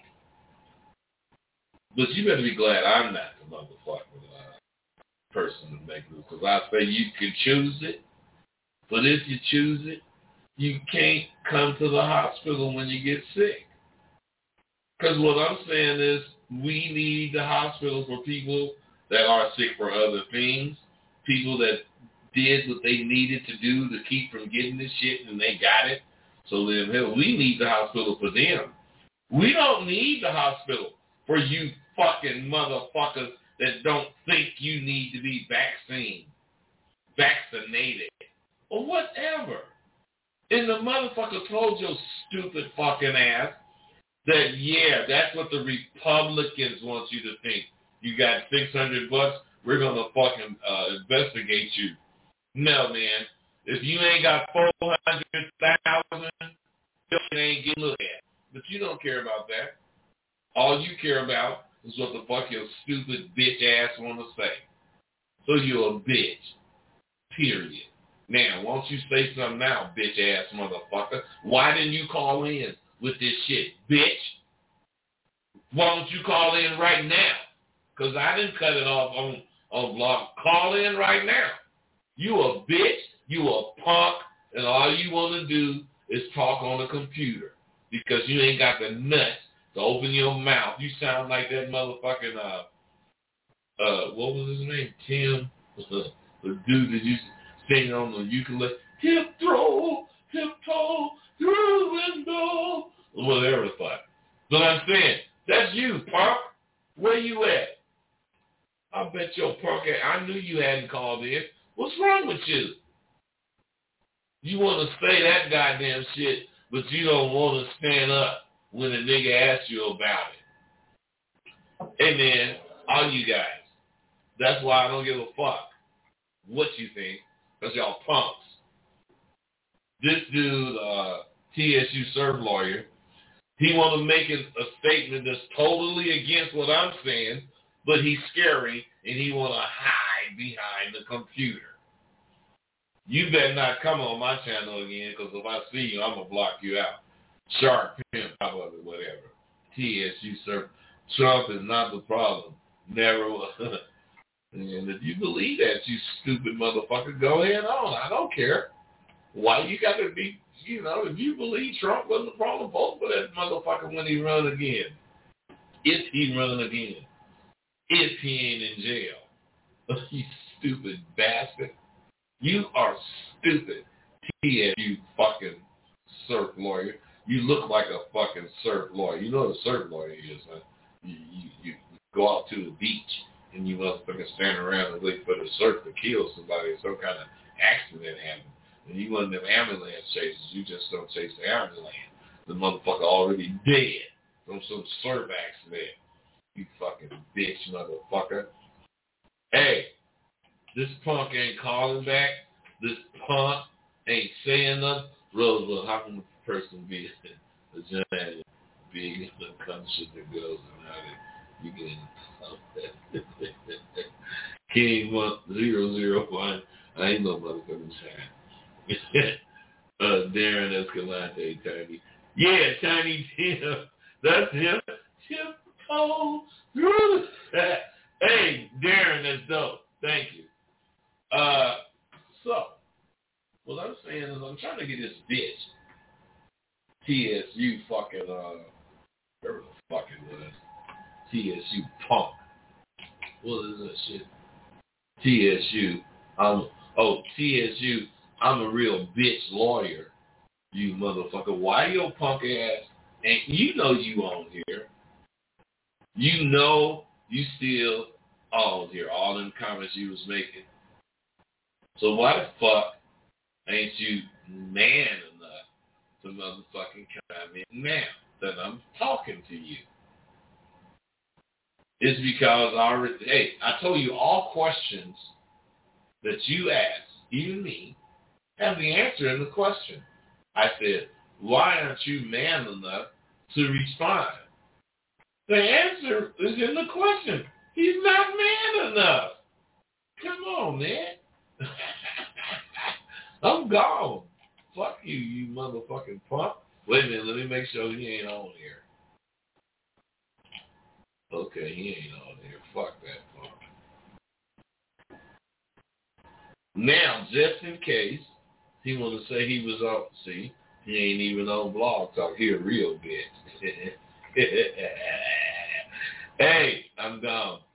But you better be glad I'm not the motherfucking person to make this. Because I say you can choose it. But if you choose it, you can't come to the hospital when you get sick. Because what I'm saying is we need the hospital for people that are sick for other things, people that did what they needed to do to keep from getting this shit and they got it. So then, hell, we need the hospital for them. We don't need the hospital for you fucking motherfuckers that don't think you need to be vaccinated, or whatever. And the motherfucker told your stupid fucking ass that, yeah, that's what the Republicans want you to think. You got $600, we're going to fucking investigate you. No, man. If you ain't got 400,000, you ain't getting looked at. But you don't care about that. All you care about is what the fuck your stupid bitch ass want to say. So you're a bitch. Period. Now, won't you say something now, bitch ass motherfucker? Why didn't you call in with this shit, bitch? Why don't you call in right now? Because I didn't cut it off on blog. Call in right now. You a bitch, you a punk, and all you want to do is talk on a computer because you ain't got the nuts to open your mouth. You sound like that motherfucking, what was his name? Tim, the dude that used to sing on the ukulele. Tiptoe through the window. Whatever the fuck. But I'm saying, that's you, punk. Where you at? I bet your punk ass, I knew you hadn't called in. What's wrong with you? You want to say that goddamn shit, but you don't want to stand up when a nigga asks you about it. And then, all you guys, that's why I don't give a fuck what you think, because y'all punks. This dude, TSU serve lawyer, he want to make a statement that's totally against what I'm saying, but he's scary, and he want to hide behind the computer. You better not come on my channel again, because if I see you, I'm going to block you out. Shark, pimp, whatever. TSU serve. Trump is not the problem. Never was. And if you believe that, you stupid motherfucker, go ahead on. I don't care. Why you got to be, if you believe Trump wasn't the problem, vote for that motherfucker when he run again. If he run again. If he ain't in jail. You stupid bastard. You are stupid. TSU fucking surf lawyer. You look like a fucking surf lawyer. You know what a surf lawyer is, huh? You go out to the beach and you motherfucking stand around and wait for the surf to kill somebody, some kind of accident happens. And you one of them ambulance chases, you just don't chase the ambulance. The motherfucker already dead from some surf accident. You fucking bitch motherfucker. Hey, this punk ain't calling back. This punk ain't saying nothing. Roosevelt, how can a person be a giant, big, unconscious that goes and how that you get King 1001. I ain't no motherfucking giant. Darren Escalante, Tiny. Yeah, Tiny Tim. That's him. Tim Cole. Hey, Darren, that's dope. Thank you. So, what I'm saying is I'm trying to get this bitch, TSU fucking, whatever the fuck it was, TSU punk. What is that shit? TSU, TSU, I'm a real bitch lawyer, you motherfucker. Why your punk ass, and you know you on here, you know you still on here, all them comments you was making. So why the fuck ain't you man enough to motherfucking comment now that I'm talking to you? It's because I told you all questions that you asked, even me, have the answer in the question. I said, why aren't you man enough to respond? The answer is in the question. He's not man enough. Come on, man. I'm gone. Fuck you, you motherfucking punk. Wait a minute, let me make sure he ain't on here. Okay, he ain't on here. Fuck that punk. Now, just in case he want to say he was on, see, he ain't even on Blog Talk. He a real bitch. Hey, I'm gone.